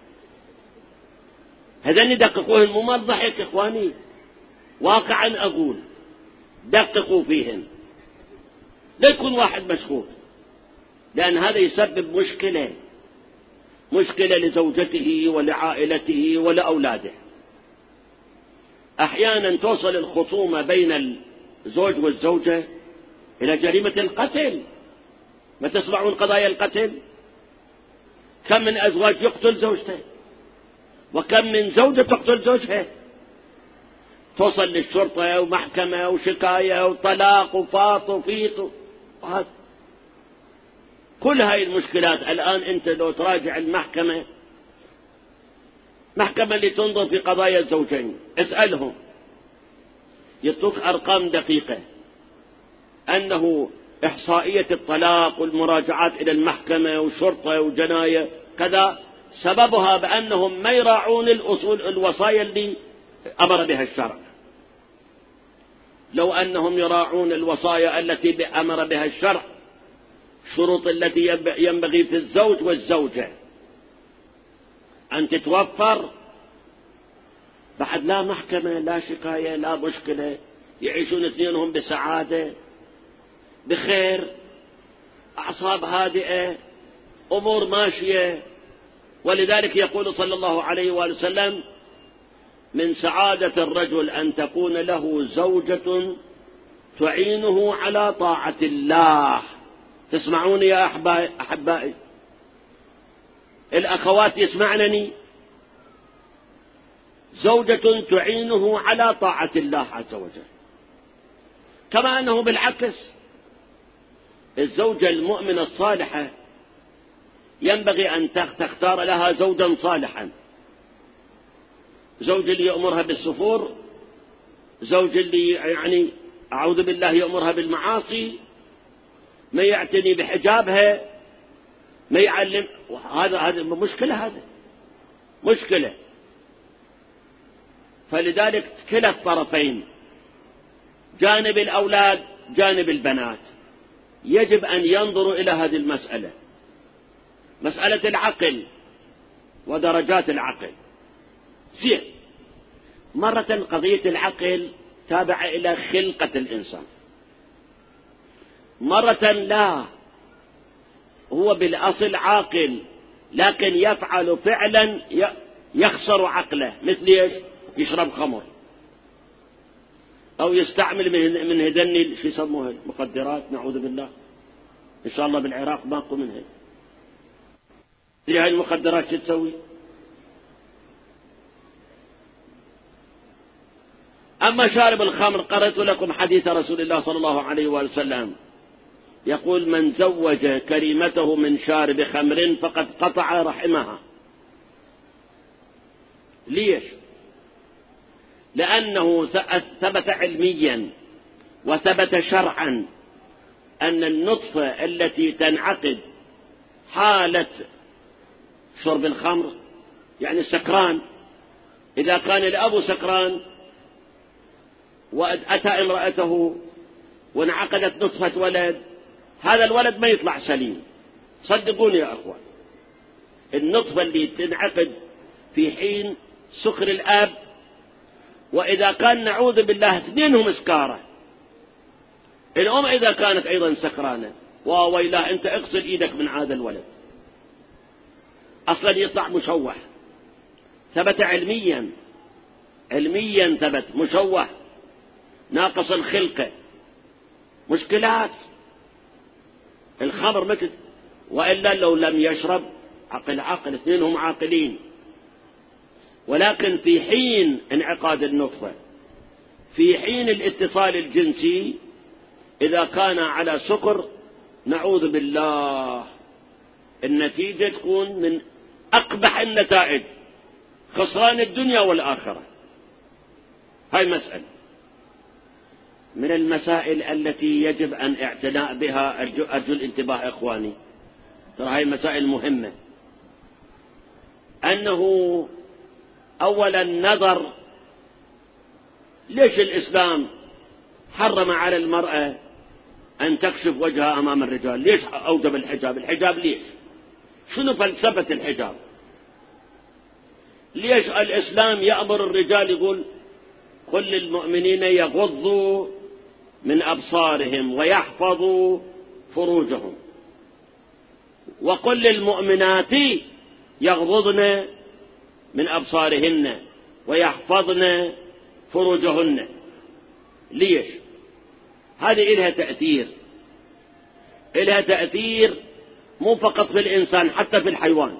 هذا ندققوهن، مو مال ضحك إخواني، واقعا أقول دققوا فيهن، لا يكون واحد مشخوط، لأن هذا يسبب مشكلة مشكلة لزوجته ولعائلته ولأولاده. أحيانا توصل الخصومة بين الزوج والزوجة إلى جريمة القتل. ما تسمعون قضايا القتل؟ كم من أزواج يقتل زوجته، وكم من زوجة تقتل زوجها، توصل للشرطة ومحكمة وشكاية وطلاق وفاط وفيط وهذا. كل هاي المشكلات الآن أنت لو تراجع المحكمة، محكمة اللي تنظر في قضايا الزوجين، اسألهم يعطوك أرقام دقيقة أنه إحصائية الطلاق والمراجعات إلى المحكمة والشرطة وجناية كذا سببها بأنهم ما يراعون الأصول الوصايا اللي أمر بها الشرع. لو أنهم يراعون الوصايا التي أمر بها الشرع، شروط التي ينبغي في الزوج والزوجة أن تتوفر، بعد لا محكمة لا شكاية لا مشكلة، يعيشون اثنينهم بسعادة بخير، أعصاب هادئة، أمور ماشية. ولذلك يقول صلى الله عليه وآله وسلم: من سعادة الرجل أن تكون له زوجة تعينه على طاعة الله. تسمعوني يا أحبائي؟ الأخوات يسمعنني؟ زوجة تعينه على طاعة الله عز وجل. كما أنه بالعكس الزوجة المؤمنة الصالحة ينبغي أن تختار لها زوجا صالحا، زوج اللي يأمرها بالسفور، زوج اللي يعني أعوذ بالله يأمرها بالمعاصي، ما يعتني بحجابها، ما يعلم. هذا هذا مشكلة، هذا مشكلة. فلذلك كلا الطرفين، جانب الأولاد جانب البنات، يجب أن ينظروا إلى هذه المسألة، مسألة العقل ودرجات العقل. زين، مرة قضية العقل تابعة إلى خلقة الإنسان، مرة لا، هو بالأصل عاقل لكن يفعل فعلا يخسر عقله، مثل ايش؟ يشرب خمر أو يستعمل من هذني شو يسموها المخدرات، نعوذ بالله، إن شاء الله بالعراق ماكو منها. هاي المخدرات شو تسوي؟ أما شارب الخمر، قرأت لكم حديث رسول الله صلى الله عليه وسلم يقول: من زوج كريمته من شارب خمر فقد قطع رحمها. ليش؟ لأنه ثبت علميا وثبت شرعا أن النطفة التي تنعقد حالة شرب الخمر، يعني السكران، إذا كان الأب سكران وأتى امرأته وانعقدت نطفة ولد، هذا الولد ما يطلع سليم. صدقوني يا أخوان، النطفة اللي تنعقد في حين سكر الأب، وإذا كان نعوذ بالله اثنينهم سكارة، الأم إذا كانت أيضا سكرانة، وويلا أنت اغسل إيدك من هذا الولد، أصلا يطلع مشوه. ثبت علميا، علميا ثبت مشوه، ناقص الخلقة، مشكلات. الخمر مثل، وإلا لو لم يشرب عقل عقل، اثنينهم عاقلين. ولكن في حين انعقاد النطفة، في حين الاتصال الجنسي، إذا كان على سكر نعوذ بالله النتيجة تكون من أقبح النتائج، خسران الدنيا والآخرة. هاي مسألة من المسائل التي يجب أن اعتناء بها. أرجو الانتباه إخواني، ترى هاي مسائل مهمة. أنه أولا نظر، ليش الإسلام حرم على المرأة أن تكشف وجهها أمام الرجال؟ ليش أوجب الحجاب؟ الحجاب ليش؟ شنو فلسفة الحجاب؟ ليش الإسلام يأمر الرجال يقول: قل للمؤمنين يغضوا من أبصارهم ويحفظوا فروجهم، وقل للمؤمنات يغضضن من أبصارهن ويحفظن فروجهن. ليش؟ هذه إلها تأثير، إلها تأثير مو فقط في الإنسان، حتى في الحيوان.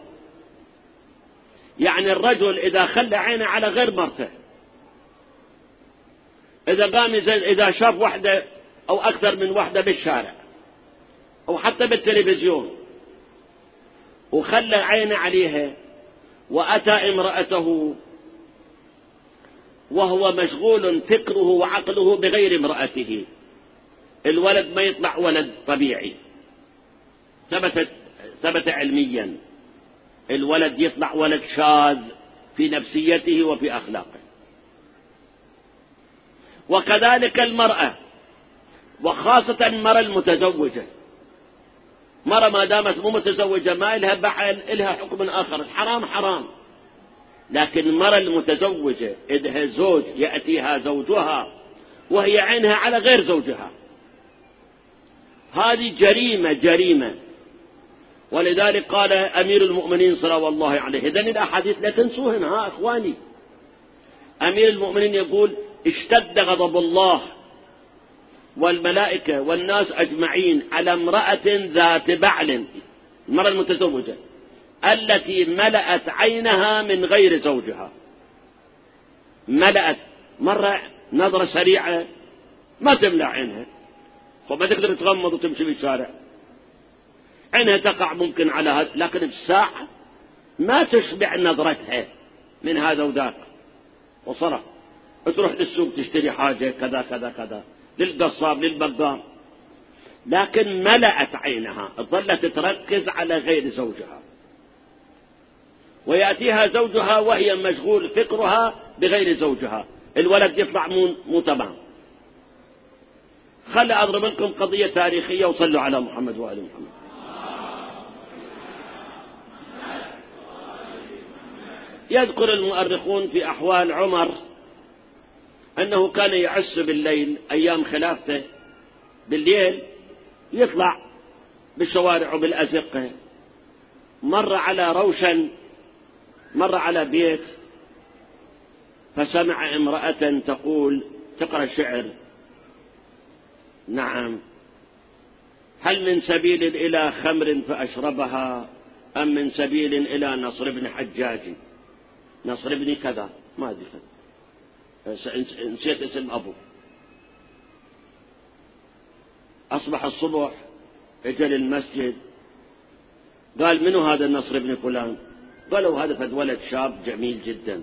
يعني الرجل إذا خلى عينه على غير مرته، إذا قام إذا شاف واحدة أو أكثر من واحدة بالشارع أو حتى بالتلفزيون وخلى عينه عليها، وأتى امرأته وهو مشغول فكره وعقله بغير امرأته، الولد ما يطلع ولد طبيعي. ثبت ثبت علميا الولد يطلع ولد شاذ في نفسيته وفي أخلاقه. وكذلك المرأة، وخاصة المرأة المتزوجة. مرة ما دامت مو متزوجة ما إلها بعل، إلها حكم آخر، الحرام حرام. لكن المرأة المتزوجة إذا زوج يأتيها زوجها وهي عينها على غير زوجها، هذه جريمة جريمة. ولذلك قال أمير المؤمنين صلى الله عليه وسلم، إذن الأحاديث لا تنسوهن ها أخواني. أمير المؤمنين يقول: اشتد غضب الله والملائكة والناس أجمعين على امرأة ذات بعل، المرأة المتزوجة التي ملأت عينها من غير زوجها. ملأت مرة نظرة سريعة ما تملأ عينها، وما تقدر تغمض وتمشي في الشارع، عينها تقع ممكن على هذا، لكن في الساعة ما تشبع نظرتها من هذا وذاك. وصلت تروح للسوق تشتري حاجة كذا كذا كذا، للقصاب للبقال، لكن ملأت عينها، ظلت تركز على غير زوجها، ويأتيها زوجها وهي مشغول فكرها بغير زوجها، الولد يطلع مو, مو تمام. خلي أضرب لكم قضية تاريخية، وصلوا على محمد وآل محمد. يذكر المؤرخون في أحوال عمر أنه كان يعس بالليل أيام خلافته، بالليل يطلع بالشوارع وبالأزقة، مر على روشن، مر على بيت، فسمع امرأة تقول تقرأ شعر: نعم، هل من سبيل إلى خمر فأشربها، أم من سبيل إلى نصر بن حجاج، نصر بن كذا ما أدري كذا، نسيت اسم أبو. أصبح الصبح اجى للمسجد، قال: منو هذا النصر بن فلان؟ قالوا: هذا فد ولد شاب جميل جدا.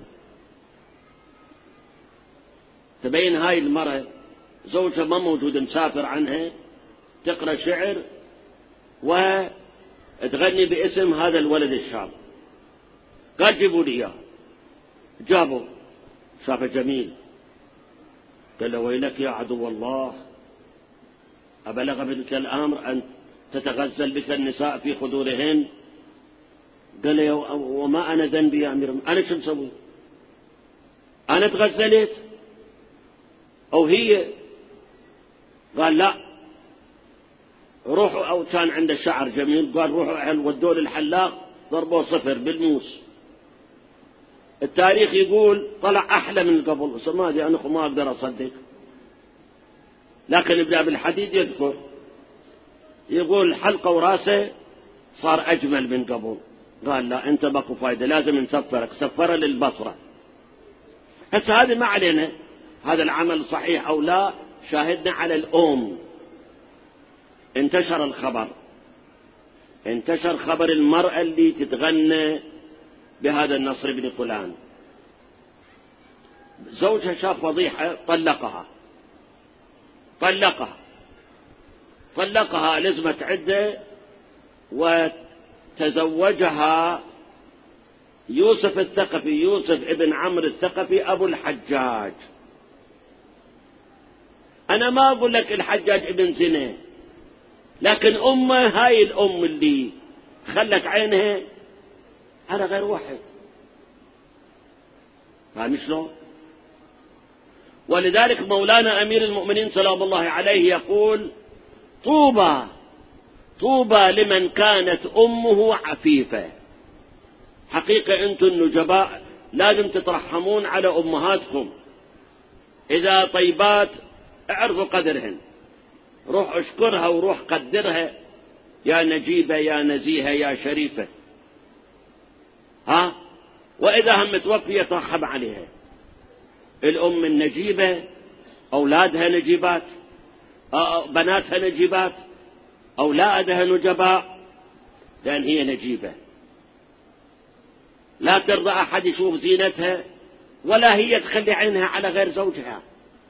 تبين هاي المرأة زوجها ما موجود، مسافر عنها، تقرأ شعر وتغني باسم هذا الولد الشاب. قال: جيبوا لي إياه. جابوا، شافه جميل، قال له: ويلك يا عدو الله، أبلغ بك الأمر أن تتغزل بك النساء في خدورهن؟ قال له: وما أنا ذنبي يا أمير، أنا شو مسوي؟ أنا تغزلت أو هي؟ قال: لا، روحوا، أو كان عنده شعر جميل، قال: روحوا أهل ودوا للحلاق، ضربوا صفر بالموس. التاريخ يقول طلع أحلى من قبل، بس ما أدري، أنا ما أقدر أصدق، لكن ابن بالحديد يذكر يقول حلقه وراسه صار أجمل من قبل. قال: لا، أنت بقوا فايدة، لازم نسفرك، سفر للبصرة. هسه هذا ما علينا هذا العمل صحيح أو لا، شاهدنا على الأم. انتشر الخبر، انتشر خبر المرأة اللي تتغنى بهذا النصر بن فلان، زوجها شاف فضيحة، طلقها طلقها طلقها لزمت عدة، وتزوجها يوسف الثقفي، يوسف ابن عمرو الثقفي أبو الحجاج. أنا ما أقول لك الحجاج ابن زنا، لكن أمه، هاي الأم اللي خلت عينها على غير واحد، فاهم شلون؟ ولذلك مولانا أمير المؤمنين سلام الله عليه يقول: طوبى طوبى لمن كانت أمه عفيفة. حقيقة أنتم النجباء لازم تترحمون على أمهاتكم، إذا طيبات اعرفوا قدرهن، روح اشكرها وروح قدرها، يا نجيبة يا نزيهة يا شريفة، ها. وإذا هم متوفية ترحم عليها. الأم النجيبة أولادها نجيبات، بناتها نجيبات، أولادها نجباء، لأن هي نجيبة، لا ترضى أحد يشوف زينتها، ولا هي تخلي عينها على غير زوجها.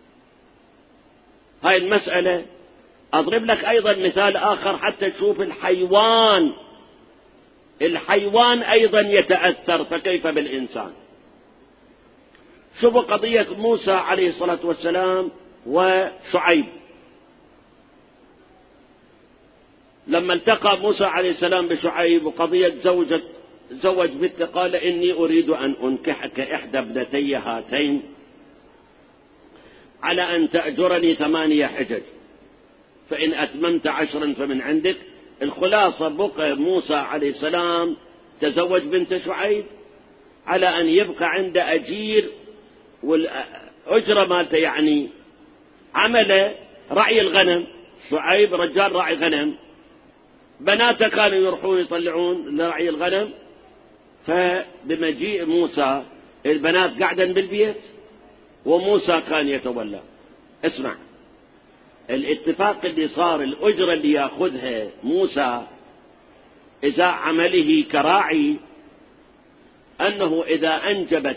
هاي المسألة. أضرب لك أيضا مثال آخر حتى تشوف الحيوان، الحيوان أيضا يتأثر، فكيف بالإنسان؟ شوفوا قضية موسى عليه الصلاة والسلام وشعيب. لما التقى موسى عليه السلام بشعيب، وقضية زوجة زوج بنته قال إني أريد أن أنكحك إحدى ابنتي هاتين على أن تأجرني ثمانية حجج، فإن أتممت عشرا فمن عندك. الخلاصة بقى موسى عليه السلام تزوج بنت شعيب على أن يبقى عنده أجير، والأجرة مالته يعني عمله رعي الغنم. شعيب رجال راعي غنم، بناته كانوا يروحون يطلعون لرعي الغنم، فبمجيء موسى البنات قاعدا بالبيت وموسى كان يتولى. اسمع الاتفاق اللي صار، الأجرة اللي يأخذها موسى إزاء عمله كراعي، أنه إذا أنجبت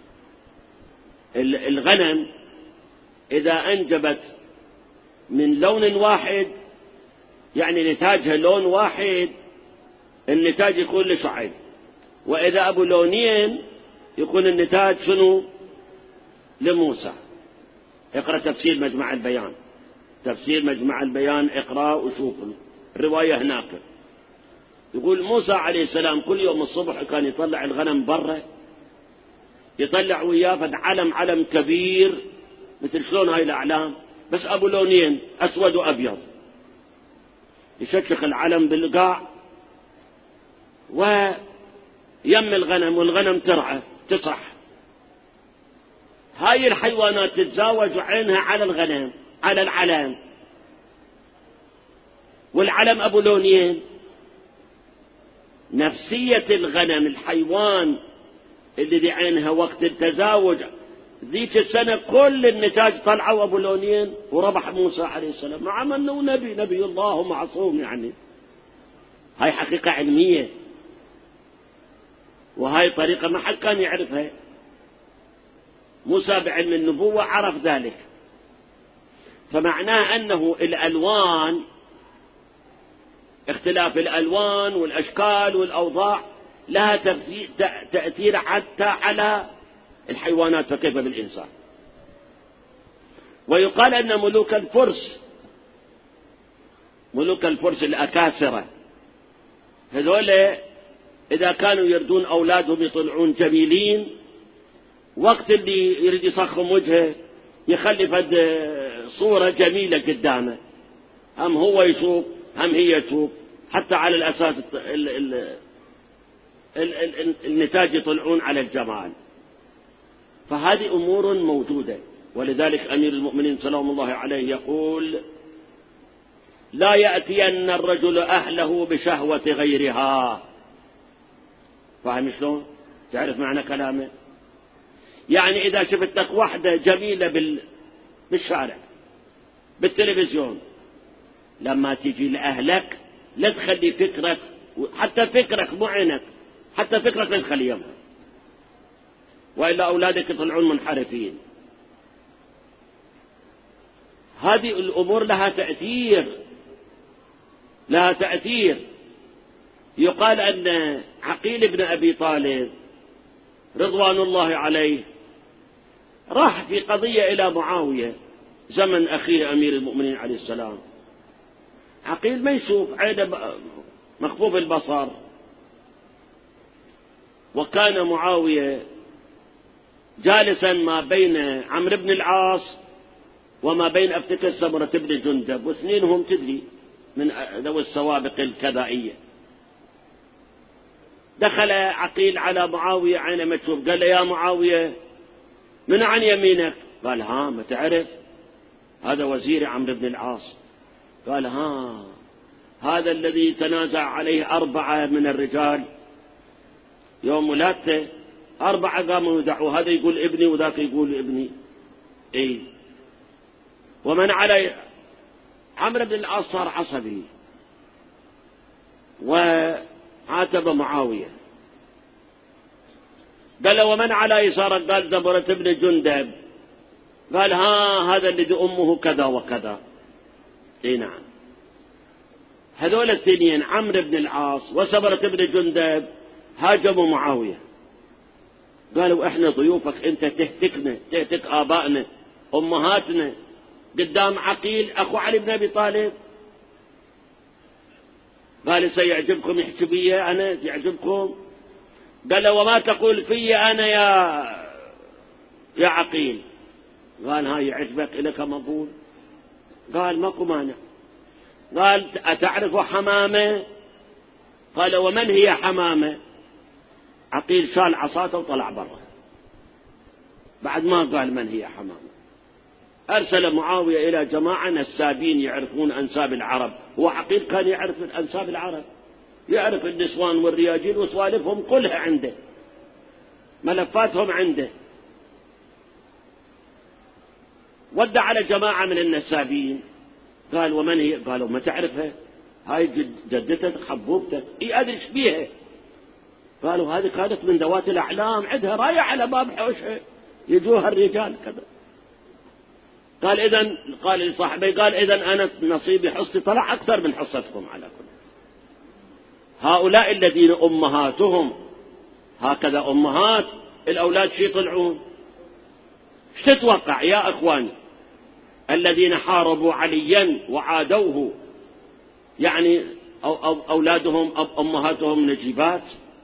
الغنم إذا أنجبت من لون واحد، يعني نتاجها لون واحد، النتاج يكون لشعيب، وإذا أبو لونين يكون النتاج شنو؟ لموسى. اقرأ تفسير مجمع البيان، تفسير مجمع البيان اقرأ وشوف الرواية هناك. يقول موسى عليه السلام كل يوم الصبح كان يطلع الغنم برا، يطلع وياه فد علم علم كبير مثل شلون هاي الأعلام، بس أبو لونين أسود وأبيض، يشكخ العلم بالقاع ويم الغنم، والغنم ترعى تصح. هاي الحيوانات تتزاوج عينها على الغنم على العلم، والعلم أبو لونين. نفسية الغنم الحيوان اللي دي عينها وقت التزاوج ذيك السنة كل النتاج طلعوا أبو لونين، وربح موسى عليه السلام، مع أنه نبي نبي الله معصوم. يعني هاي حقيقة علمية، وهاي طريقة ما حد كان يعرفها. موسى بعلم النبوة عرف ذلك، فمعناه أنه الألوان، اختلاف الألوان والأشكال والأوضاع لها تأثير حتى على الحيوانات، فكيف بالإنسان. ويقال أن ملوك الفرس ملوك الفرس الأكاسرة هذول إذا كانوا يردون أولادهم يطلعون جميلين، وقت اللي يريد يصخم وجهه يخلي فد صورة جميلة قدامه، هم هو يشوف هم هي تشوف، حتى على الأساس ال ال ال ال النتاج يطلعون على الجمال. فهذه أمور موجودة، ولذلك أمير المؤمنين سلام الله عليه يقول: لا يأتين الرجل أهله بشهوة غيرها. فاهم شلون؟ تعرف معنى كلامه؟ يعني إذا شفت لك واحدة جميلة بال... بالشارع بالتلفزيون، لما تجي لأهلك لا تخلي فكرك، حتى فكرك مو عينك، حتى فكرك لا تخلي يمها، وإلا أولادك يطلعون منحرفين. هذه الأمور لها تأثير لها تأثير. يقال أن عقيل بن أبي طالب رضوان الله عليه راح في قضية إلى معاوية زمن أخيه أمير المؤمنين عليه السلام. عقيل ما يشوف، عينه مخفوف البصر، وكان معاوية جالسا ما بين عمرو بن العاص وما بين أفتكر سمرة بن جندب، واثنينهم تدري من ذوي السوابق الكذائية. دخل عقيل على معاوية عينه ما تشوف، قال له: يا معاوية من عن يمينك؟ قال: ها ما تعرف هذا وزير عمرو بن العاص. قال: ها هذا الذي تنازع عليه أربعة من الرجال يوم ولادته، أربعة قاموا يدعوا، هذا يقول ابني وذاك يقول ابني. إيه، ومن على عمرو بن العاص صار عصبي وعاتب معاوية. قال: ومن على يسارك؟ قال: زبرة بن جندب. قال: ها هذا الذي أمه كذا وكذا. إيه نعم، هذول الاثنين عمرو بن العاص وسبرة بن جندب هاجموا معاوية، قالوا: احنا ضيوفك، انت تهتكنا، تهتك آبائنا أمهاتنا قدام عقيل أخو علي بن أبي طالب. قال: سيعجبكم يحكي بي أنا؟ يعجبكم؟ قال له وما تقول في أنا يا يا عقيل؟ قال هاي عجبك إلك مقول؟ قال ماكو مانع. قال أتعرف حمامة؟ قال ومن هي حمامة؟ عقيل شال عصاته وطلع برا بعد ما قال من هي حمامة. أرسل معاوية إلى جماعة نسابين يعرفون أنساب العرب. هو عقيل كان يعرف أنساب العرب، يعرف النسوان والرياجيل وسوالفهم كلها عنده، ملفاتهم عنده. ودع على جماعة من النسابين قال ومن هي؟ قالوا ما تعرفها؟ هاي جد جدتك حبوبتك. اي أدري ايش بيها؟ قالوا هذه كانت من ذوات الأعلام، عندها راية على باب حوشها يجوها الرجال كذا. قال إذن، قال لصاحبي قال إذن أنا نصيبي حصتي طلع أكثر من حصتكم على كل. هؤلاء الذين أمهاتهم هكذا أمهات الأولاد شي يطلعون. ايش تتوقع يا أخواني الذين حاربوا عليا وعادوه، يعني أو أو أولادهم أو أمهاتهم نجيبات؟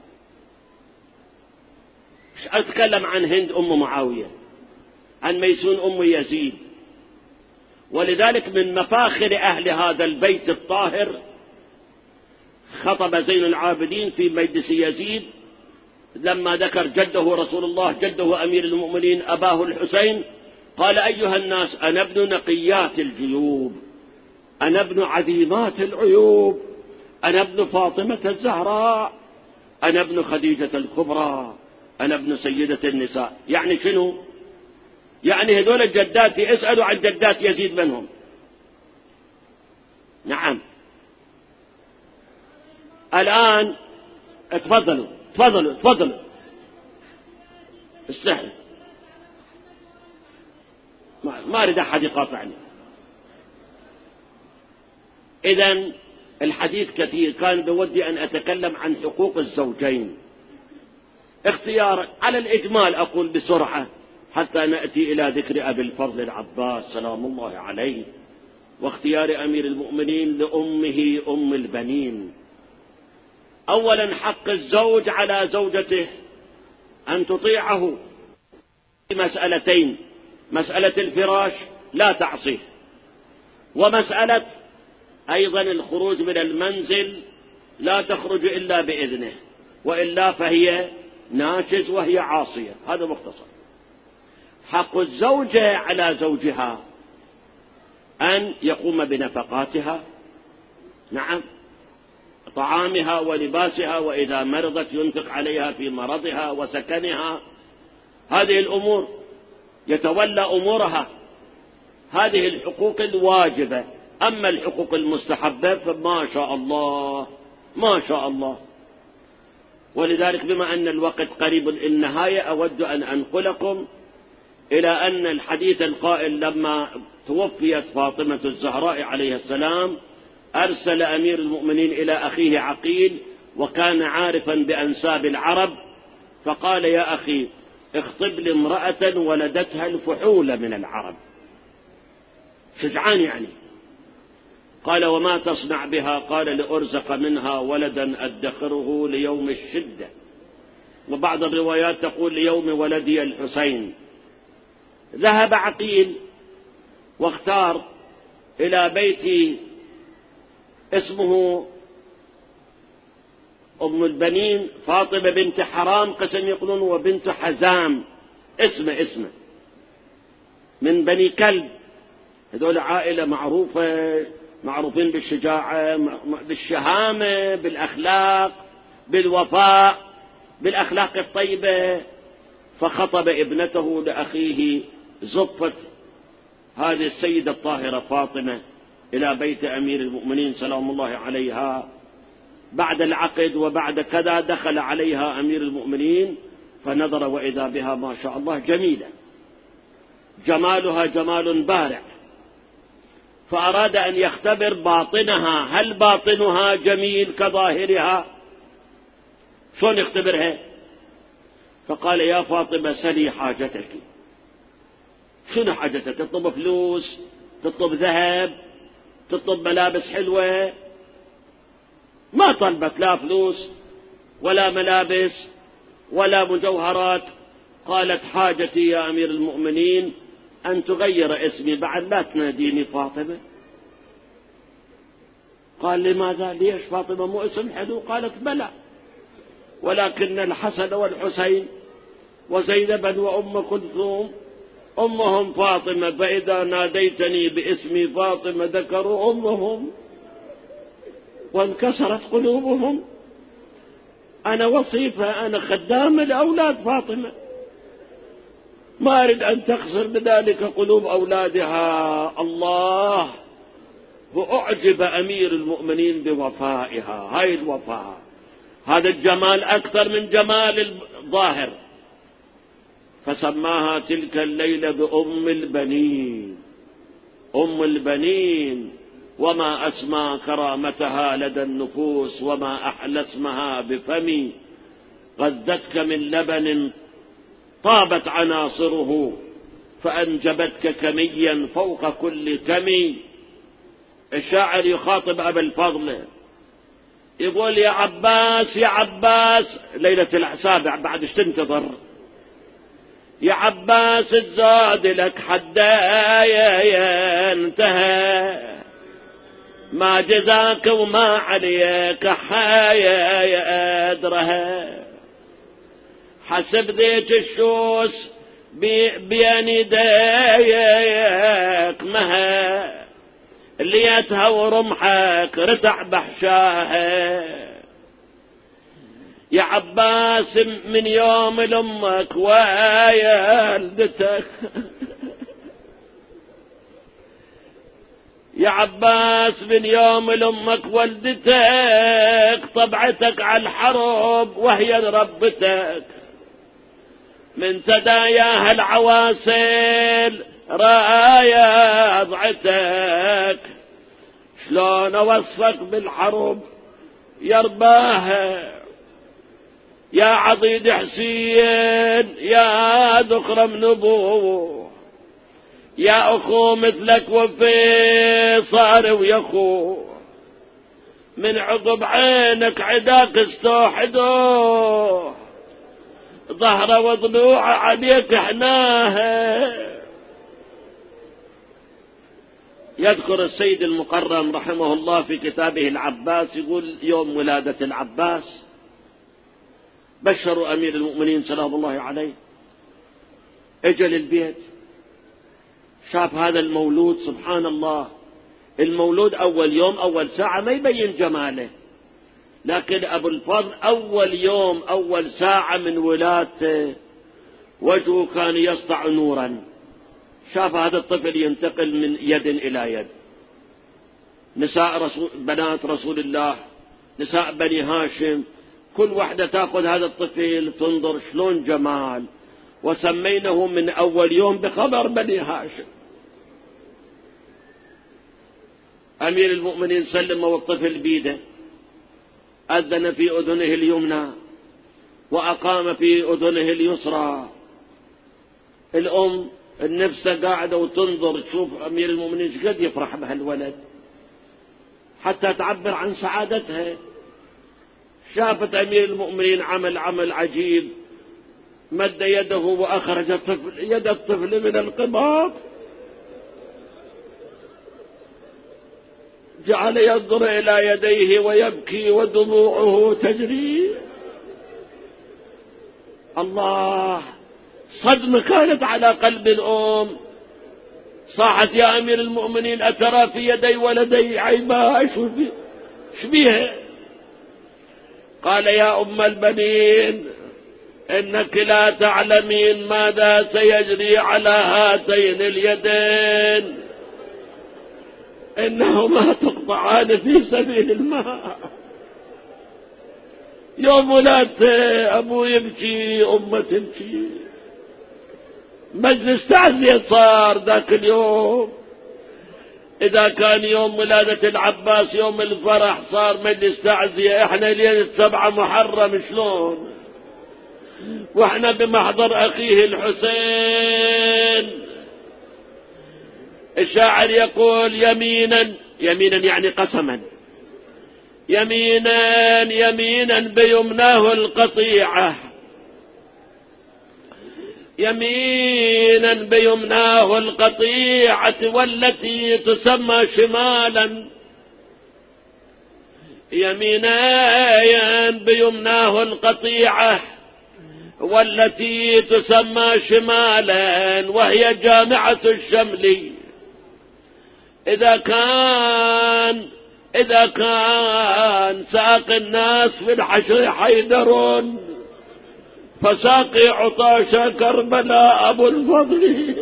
أتكلم عن هند أم معاوية، عن ميسون أم يزيد. ولذلك من مفاخر أهل هذا البيت الطاهر خطب زين العابدين في مجلس يزيد لما ذكر جده رسول الله، جده أمير المؤمنين أباه الحسين، قال أيها الناس أنا ابن نقيات الجيوب، أنا ابن عظيمات العيوب، أنا ابن فاطمة الزهراء، أنا ابن خديجة الكبرى، أنا ابن سيدة النساء. يعني شنو؟ يعني هذول الجدات اسألوا عن جدات يزيد منهم. نعم. الآن اتفضلوا اتفضلوا اتفضلوا السحر. ما أريد أحد يقاطعني. إذن الحديث كثير، كان بودي أن أتكلم عن حقوق الزوجين. اختيار على الإجمال أقول بسرعة حتى نأتي إلى ذكر أبي الفضل العباس سلام الله عليه، واختيار أمير المؤمنين لأمه أم البنين. أولا حق الزوج على زوجته أن تطيعه في مسألتين: مسألة الفراش لا تعصيه، ومسألة أيضا الخروج من المنزل لا تخرج إلا بإذنه، وإلا فهي ناشز وهي عاصية. هذا مختصر. حق الزوجة على زوجها أن يقوم بنفقاتها، نعم، طعامها ولباسها، وإذا مرضت ينفق عليها في مرضها وسكنها. هذه الأمور يتولى أمورها، هذه الحقوق الواجبة. أما الحقوق المستحبة فما شاء الله ما شاء الله. ولذلك بما أن الوقت قريب النهاية أود أن أنقلكم إلى أن الحديث القائل لما توفيت فاطمة الزهراء عليه السلام أرسل أمير المؤمنين إلى أخيه عقيل، وكان عارفا بأنساب العرب، فقال يا أخي اخطب لي امرأة ولدتها الفحول من العرب. شجعان يعني. قال وما تصنع بها؟ قال لأرزق منها ولدا أدخره ليوم الشدة، وبعض الروايات تقول ليوم ولدي الحسين. ذهب عقيل واختار إلى بيت اسمه أم البنين فاطمة بنت حرام قسم يقولون، وبنت حزام اسمه اسمه من بني كلب. هذول عائلة معروفة، معروفين بالشجاعة، بالشهامة، بالأخلاق، بالوفاء، بالأخلاق الطيبة. فخطب ابنته لأخيه زفت هذه السيدة الطاهرة فاطمة إلى بيت أمير المؤمنين سلام الله عليها. بعد العقد وبعد كذا دخل عليها أمير المؤمنين فنظر وإذا بها ما شاء الله جميلة، جمالها جمال بارع، فأراد أن يختبر باطنها، هل باطنها جميل كظاهرها؟ شلون يختبرها؟ فقال يا فاطمة سلي حاجتك. شنو حاجتك؟ تطلب فلوس؟ تطلب ذهب؟ تطلب ملابس حلوة؟ ما طلبت لا فلوس ولا ملابس ولا مجوهرات. قالت حاجتي يا أمير المؤمنين أن تغير اسمي، بعد لا تناديني فاطمة. قال لماذا؟ ليش فاطمة مو اسم حلو؟ قالت بلى، ولكن الحسن والحسين وزينبا وأم كلثوم أمهم فاطمة، فإذا ناديتني باسمي فاطمة ذكروا أمهم وانكسرت قلوبهم. أنا وصيفة، أنا خدام الأولاد فاطمة، ما أريد أن تخسر بذلك قلوب أولادها. الله، وأعجب أمير المؤمنين بوفائها. هاي الوفاء، هذا الجمال أكثر من جمال الظاهر، فسماها تلك الليلة بأم البنين. أم البنين، وما أسمى كرامتها لدى النفوس، وما أحلى اسمها بفمي. غذتك من لبن طابت عناصره، فأنجبتك كميا فوق كل كمي. الشاعر يخاطب أبا الفضل يقول يا عباس يا عباس، ليلة السابع بعد ايش تنتظر؟ يا عباس الزاد لك حدايا انتهى، ما جزاك وما عليك حيايا أدرها. حسب ذيك الشوس بين يديك مها، ليتها ورمحك رتع بحشاها. يا عباس من يوم لأمك ويالدتك يا عباس من يوم لأمك والدتك طبعتك على الحرب وهي ربتك، من تداياها العواسل رايا ضعتك. شلون اوصفك بالحرب يرباها يا عضيد حسين يا ذخرم نبوه، يا أخو مثلك وفي صار ويخو، من عقب عينك عداك استوحدوه، ظهره وضلوع عليك حناها. يذكر السيد المقرم رحمه الله في كتابه العباس، يقول يوم ولادة العباس بشروا أمير المؤمنين سلام الله عليه، اجل البيت شاف هذا المولود. سبحان الله، المولود أول يوم أول ساعة ما يبين جماله، لكن أبو الفضل أول يوم أول ساعة من ولادته وجهه كان يسطع نورا. شاف هذا الطفل ينتقل من يد إلى يد. نساء رسول بنات رسول الله، نساء بني هاشم، كل واحدة تأخذ هذا الطفل تنظر شلون جمال، وسمينه من أول يوم بخبر بني هاشم. أمير المؤمنين سلم الطفل بيده، أذن في أذنه اليمنى وأقام في أذنه اليسرى. الأم النفسة قاعدة وتنظر تشوف أمير المؤمنين قد يفرح بهالولد حتى تعبر عن سعادتها. شافت أمير المؤمنين عمل عمل عجيب، مد يده وأخرج الطفل يد الطفل من القباط، جعل ينظر إلى يديه ويبكي ودموعه تجري. الله، صدمة كانت على قلب الأم. صاحت يا أمير المؤمنين أترى في يدي ولدي عيبا؟ شو بيها؟ قال يا أم البنين إنك لا تعلمين ماذا سيجري على هاتين اليدين، إنهما تقطعان في سبيل الماء. يوم ولادته أبو يبكي أمه تبكي، مجلس تعزية صار ذاك اليوم. إذا كان يوم ولادة العباس يوم الفرح صار مجلس تعزية، إحنا ليلة سبعة محرم شلون وإحنا بمحضر أخيه الحسين. الشاعر يقول يمينا، يمينا يعني قسما، يمينا يمينا بيمناه القطيعة، يمينا بيمناه القطيعة والتي تسمى شمالا، يمينا بيمناه القطيعة والتي تسمى شمالا، وهي جامعة الشمل. إذا كان إذا كان ساقي الناس في الحشر حيدر، فساقي عطاش كربلاء أبو الفضل.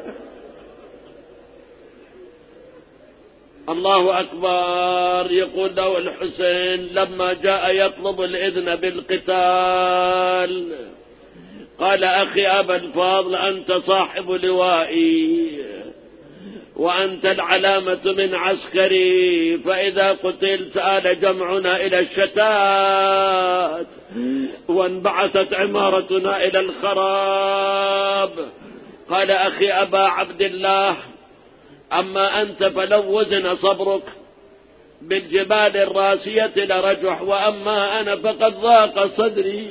الله أكبر. يقول له الحسين لما جاء يطلب الإذن بالقتال قال أخي أبا الفضل أنت صاحب لوائي وأنت العلامة من عسكري، فإذا قتلت آل جمعنا إلى الشتات وانبعثت عمارتنا إلى الخراب. قال أخي أبا عبد الله أما أنت فلو وزن صبرك بالجبال الراسية لرجح، وأما أنا فقد ضاق صدري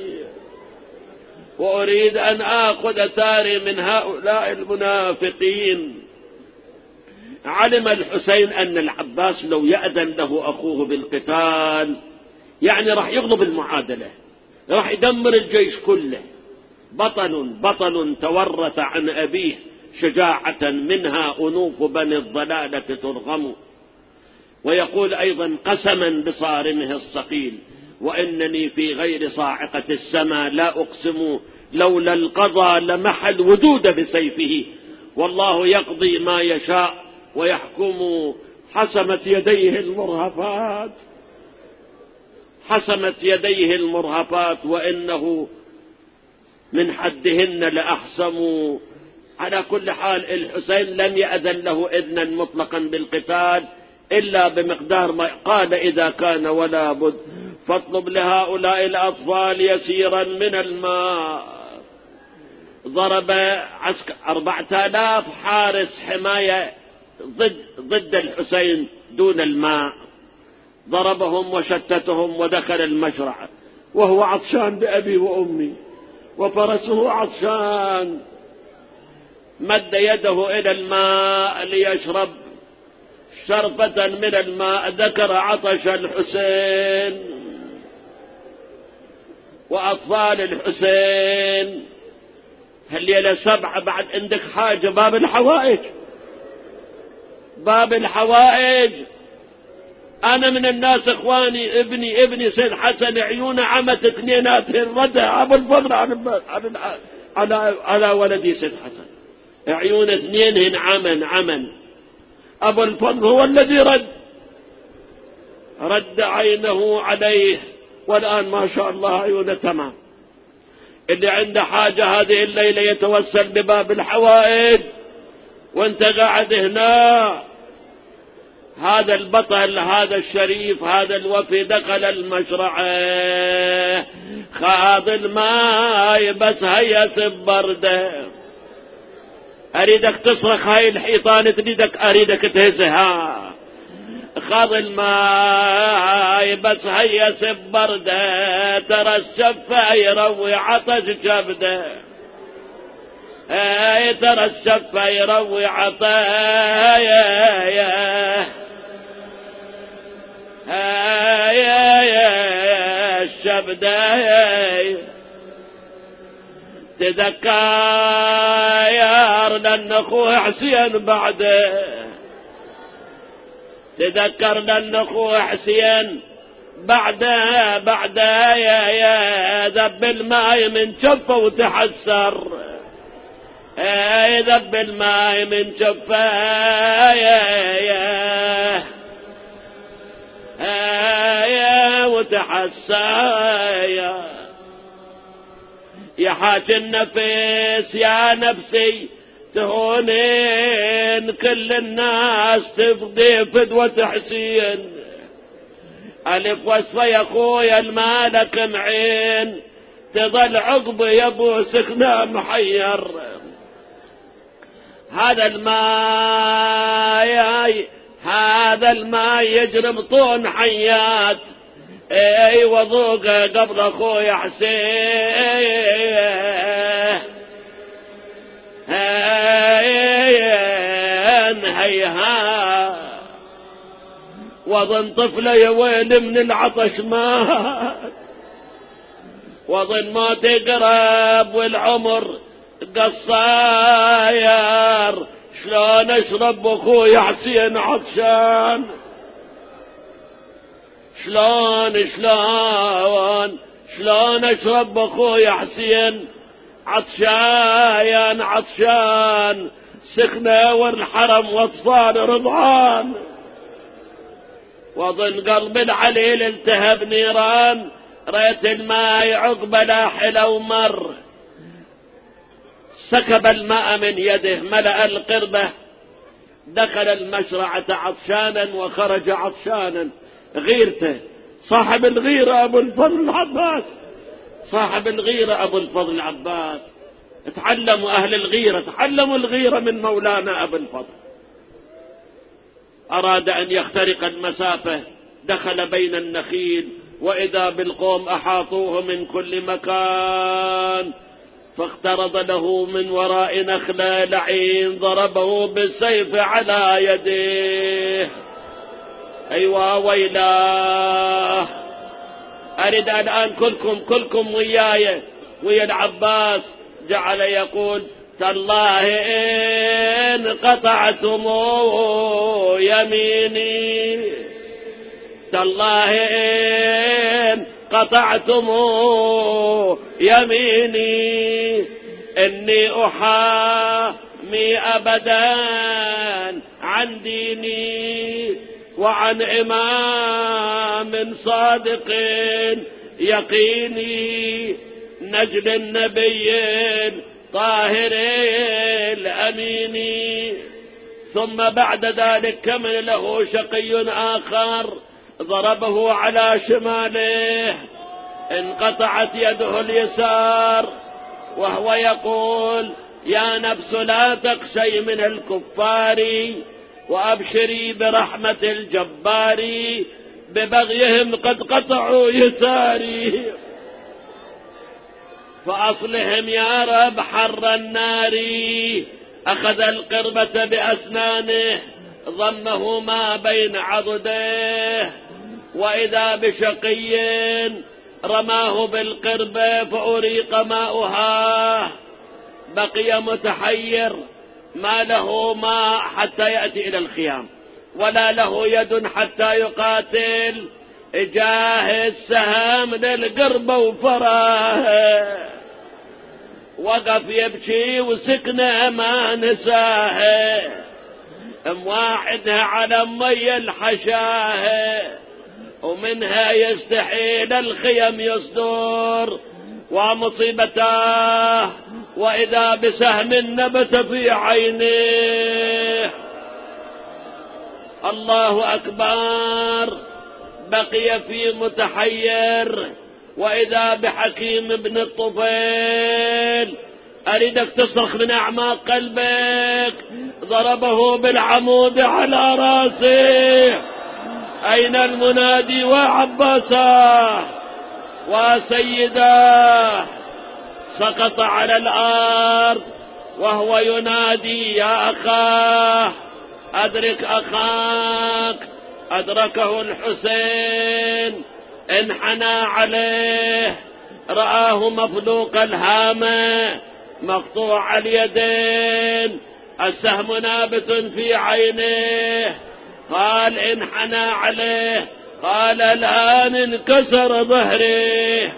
وأريد أن آخذ ثاري من هؤلاء المنافقين. علم الحسين أن العباس لو يأذن له أخوه بالقتال يعني راح يغلب المعادلة، راح يدمر الجيش كله. بطل بطل تورث عن أبيه شجاعة منها أنوف بني الضلالة ترغم. ويقول أيضا قسما بصارمه الصقيل وإنني في غير صاعقة السماء لا أقسم، لولا القضاء لمح الوجود بسيفه، والله يقضي ما يشاء ويحكم. حسمت يديه المرهفات حسمت يديه المرهفات وإنه من حدهن لأحسم. على كل حال الحسين لم يأذن له إذنا مطلقا بالقتال إلا بمقدار ما قال إذا كان ولا بد فاطلب لهؤلاء الأطفال يسيرا من الماء. ضرب عسكر أربعة آلاف حارس حماية ضد ضد الحسين دون الماء، ضربهم وشتتهم ودخل المشرع وهو عطشان بأبي وأمي وفرسه عطشان. مد يده إلى الماء ليشرب شربة من الماء، ذكر عطش الحسين وأطفال الحسين. هالليلة سبعة بعد عندك حاجة، باب الحوائج باب الحوائج. أنا من الناس إخواني ابني ابني سيد حسن عيونه عمت اثنينات الردى أبو الفضل على على على ولدي سيد حسن، عيون اثنين عمن عمن. أبو الفضل هو الذي رد رد عينه عليه، والآن ما شاء الله عيونه تمام. اللي عنده حاجة هذه الليلة يتوسل بباب الحوائج وانت قاعد هنا. هذا البطل هذا الشريف هذا الوفي دخل المشرعة خاض الماء بس هيس ببرده. أريدك تصرخ هاي الحيطان تريدك أريدك تهزها. خاض الماء بس هيس ببرده، ترى الشفة يروي عطش كبده. اي ترى الشفة يروي عطش الشبده. تذكر لأن أخوه حسين بعده، تذكر لأن أخوه حسين بعده بعده يا يا ذب الماء من شفه وتحسر. اي ذب الماء من شفه يا يا يا وتحسر يا يا حاج النفس يا نفسي تهونين كل الناس تفضي فدوة حسين. ألف وصفة يا خويا المالك معين تظل عقب يبو سخنا محير. هذا الماء هذا الماء يجري بطون حيات. اي وذوق قبل اخويا حسين هين هيها وظن طفلة يا ويل من العطش مات، وظن ما تقرب والعمر قصاير، شلون اشرب اخوي حسين عطشان، شلون شلون شلون اشرب اخوي حسين عطشان عطشان، سخنة والحرم واطفال رضعان، وظن قلب العليل التهب نيران، ريت الماء عقب لاحل ومر، سكب الماء من يده ملأ القربة، دخل المشرعة عطشانا وخرج عطشانا. غيرته صاحب الغيرة أبو الفضل العباس، صاحب الغيرة أبو الفضل العباس. تعلموا أهل الغيرة، تعلموا الغيرة من مولانا أبو الفضل. أراد أن يخترق المسافة، دخل بين النخيل وإذا بالقوم أحاطوه من كل مكان، فاقترض له من وراء نخلة لعين ضربه بالسيف على يديه. أيوة ويلاه. أريد الآن كلكم كلكم وياي ويا العباس جعل يقول تالله إن قطعتم يميني، تالله إن قطعتم يميني، إني أحامي أبدا عن ديني وعن إمام صادق يقيني، نجل النبي طاهر الأمين. ثم بعد ذلك كمل له شقي آخر ضربه على شماله، انقطعت يده اليسار، وهو يقول يا نفس لا تخشي من الكفار، وأبشري برحمة الجبار، ببغيهم قد قطعوا يساري، فأصلهم يا رب حر النار. أخذ القربة بأسنانه ضمه ما بين عضديه، وإذا بشقي رماه بالقربة فأريق ماؤها، بقي متحير ما له ماء حتى يأتي إلى الخيام، ولا له يد حتى يقاتل، جاه السهم للقربة وفراه، وقف يبكي وسكنه ما نساه، مواعدها على مي الحشاه، ومنها يستحيل الخيم يصدر، ومصيبته وإذا بسهم نبت في عينيه. الله أكبر. بقي في متحير، وإذا بحكيم بن الطفيل أريدك تصرخ من أعماق قلبك، ضربه بالعمود على راسه. أين المنادي وعباسه وسيداه؟ سقط على الأرض وهو ينادي يا أخاه، أدرك أخاك. أدركه الحسين، انحنى عليه، رآه مفلوق الهامة مقطوع اليدين، السهم نابت في عينه. قال انحنى عليه، قال الآن انكسر ظهري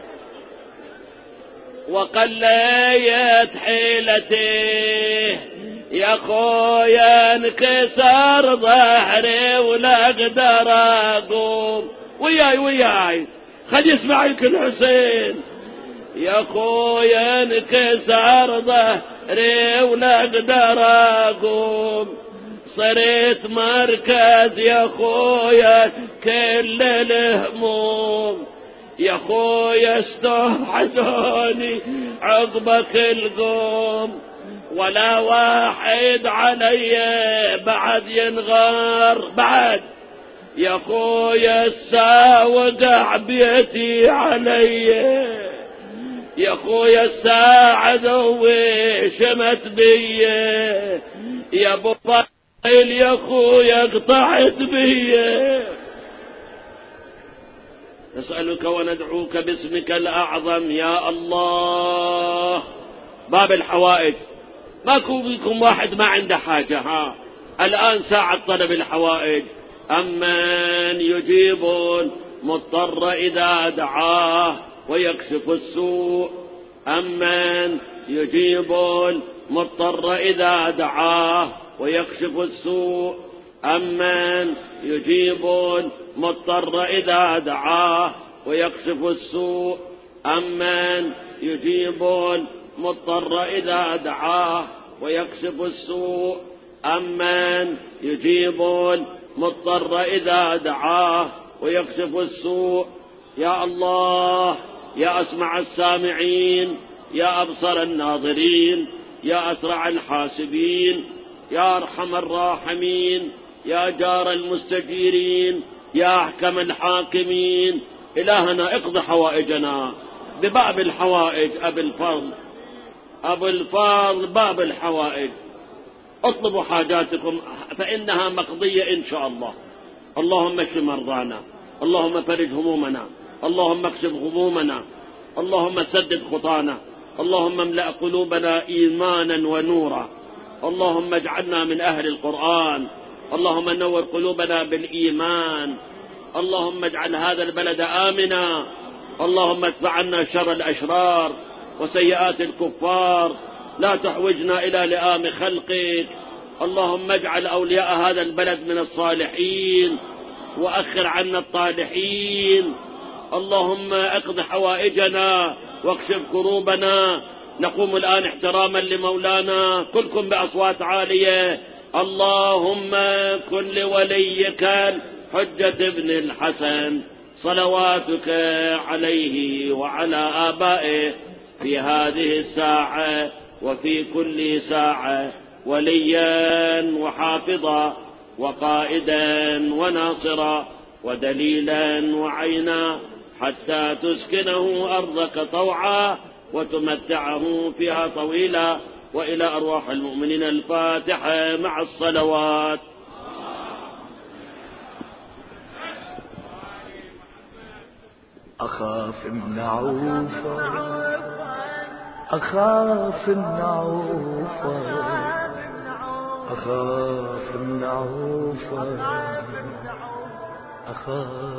وقليت حيلتي، يا خويا انكسر ظهري ولا اقدر اقوم. وياي وياي خلي يسمع الكل حسين. يا خويا انكسر ظهري ولا اقدر اقوم، صرت مركز يا خويا كل الهموم، يا خويا استوحدوني عقبك القوم، ولا واحد علي بعد ينغار بعد، يا خويا الساوق بيتي علي، يا خويا الساعة ذوي شمت بيه، يا ابو فايل يا خويا قطعت بيه. نسألك وندعوك باسمك الأعظم يا الله. باب الحوائج، ماكو بكم واحد ما عنده حاجة. ها الآن ساعة طلب الحوائج. أمن يجيب المضطر إذا دعاه ويكشف السوء، أمن يجيب المضطر إذا دعاه ويكشف السوء، أمن يجيب المضطر إذا دعاه ويكشف السوء، أمن يجيب المضطر إذا دعاه ويكشف السوء، أمن يجيب المضطر إذا دعاه ويكشف السوء. يا الله، يا أسمع السامعين، يا أبصر الناظرين، يا أسرع الحاسبين، يا أرحم الراحمين، يا جار المستجيرين، يا أحكم الحاكمين. إلهنا اقض حوائجنا بباب الحوائج. أبي الفضل أبو الفضل باب الحوائج، اطلبوا حاجاتكم فإنها مقضية إن شاء الله. اللهم اشف مرضانا، اللهم فرج همومنا، اللهم اكشف غمومنا، اللهم سدد خطانا، اللهم املأ قلوبنا إيمانا ونورا، اللهم اجعلنا من أهل القرآن، اللهم نور قلوبنا بالإيمان، اللهم اجعل هذا البلد آمنا، اللهم ادفع عنا شر الأشرار وسيئات الكفار، لا تحوجنا إلى لئام خلقك. اللهم اجعل أولياء هذا البلد من الصالحين وأخر عنا الطالحين. اللهم اقض حوائجنا واكشف كروبنا. نقوم الآن احتراما لمولانا، كلكم بأصوات عالية. اللهم كن لوليك الحجة بن الحسن صلواتك عليه وعلى آبائه في هذه الساعة وفي كل ساعة وليا وحافظا وقائدا وناصرا ودليلا وعينا، حتى تسكنه أرضك طوعا وتمتعه فيها طويلا. وإلى أرواح المؤمنين الفاتحة مع الصلوات. أخاف النعوفة، أخاف النعوفة، أخاف النعوفة، أخاف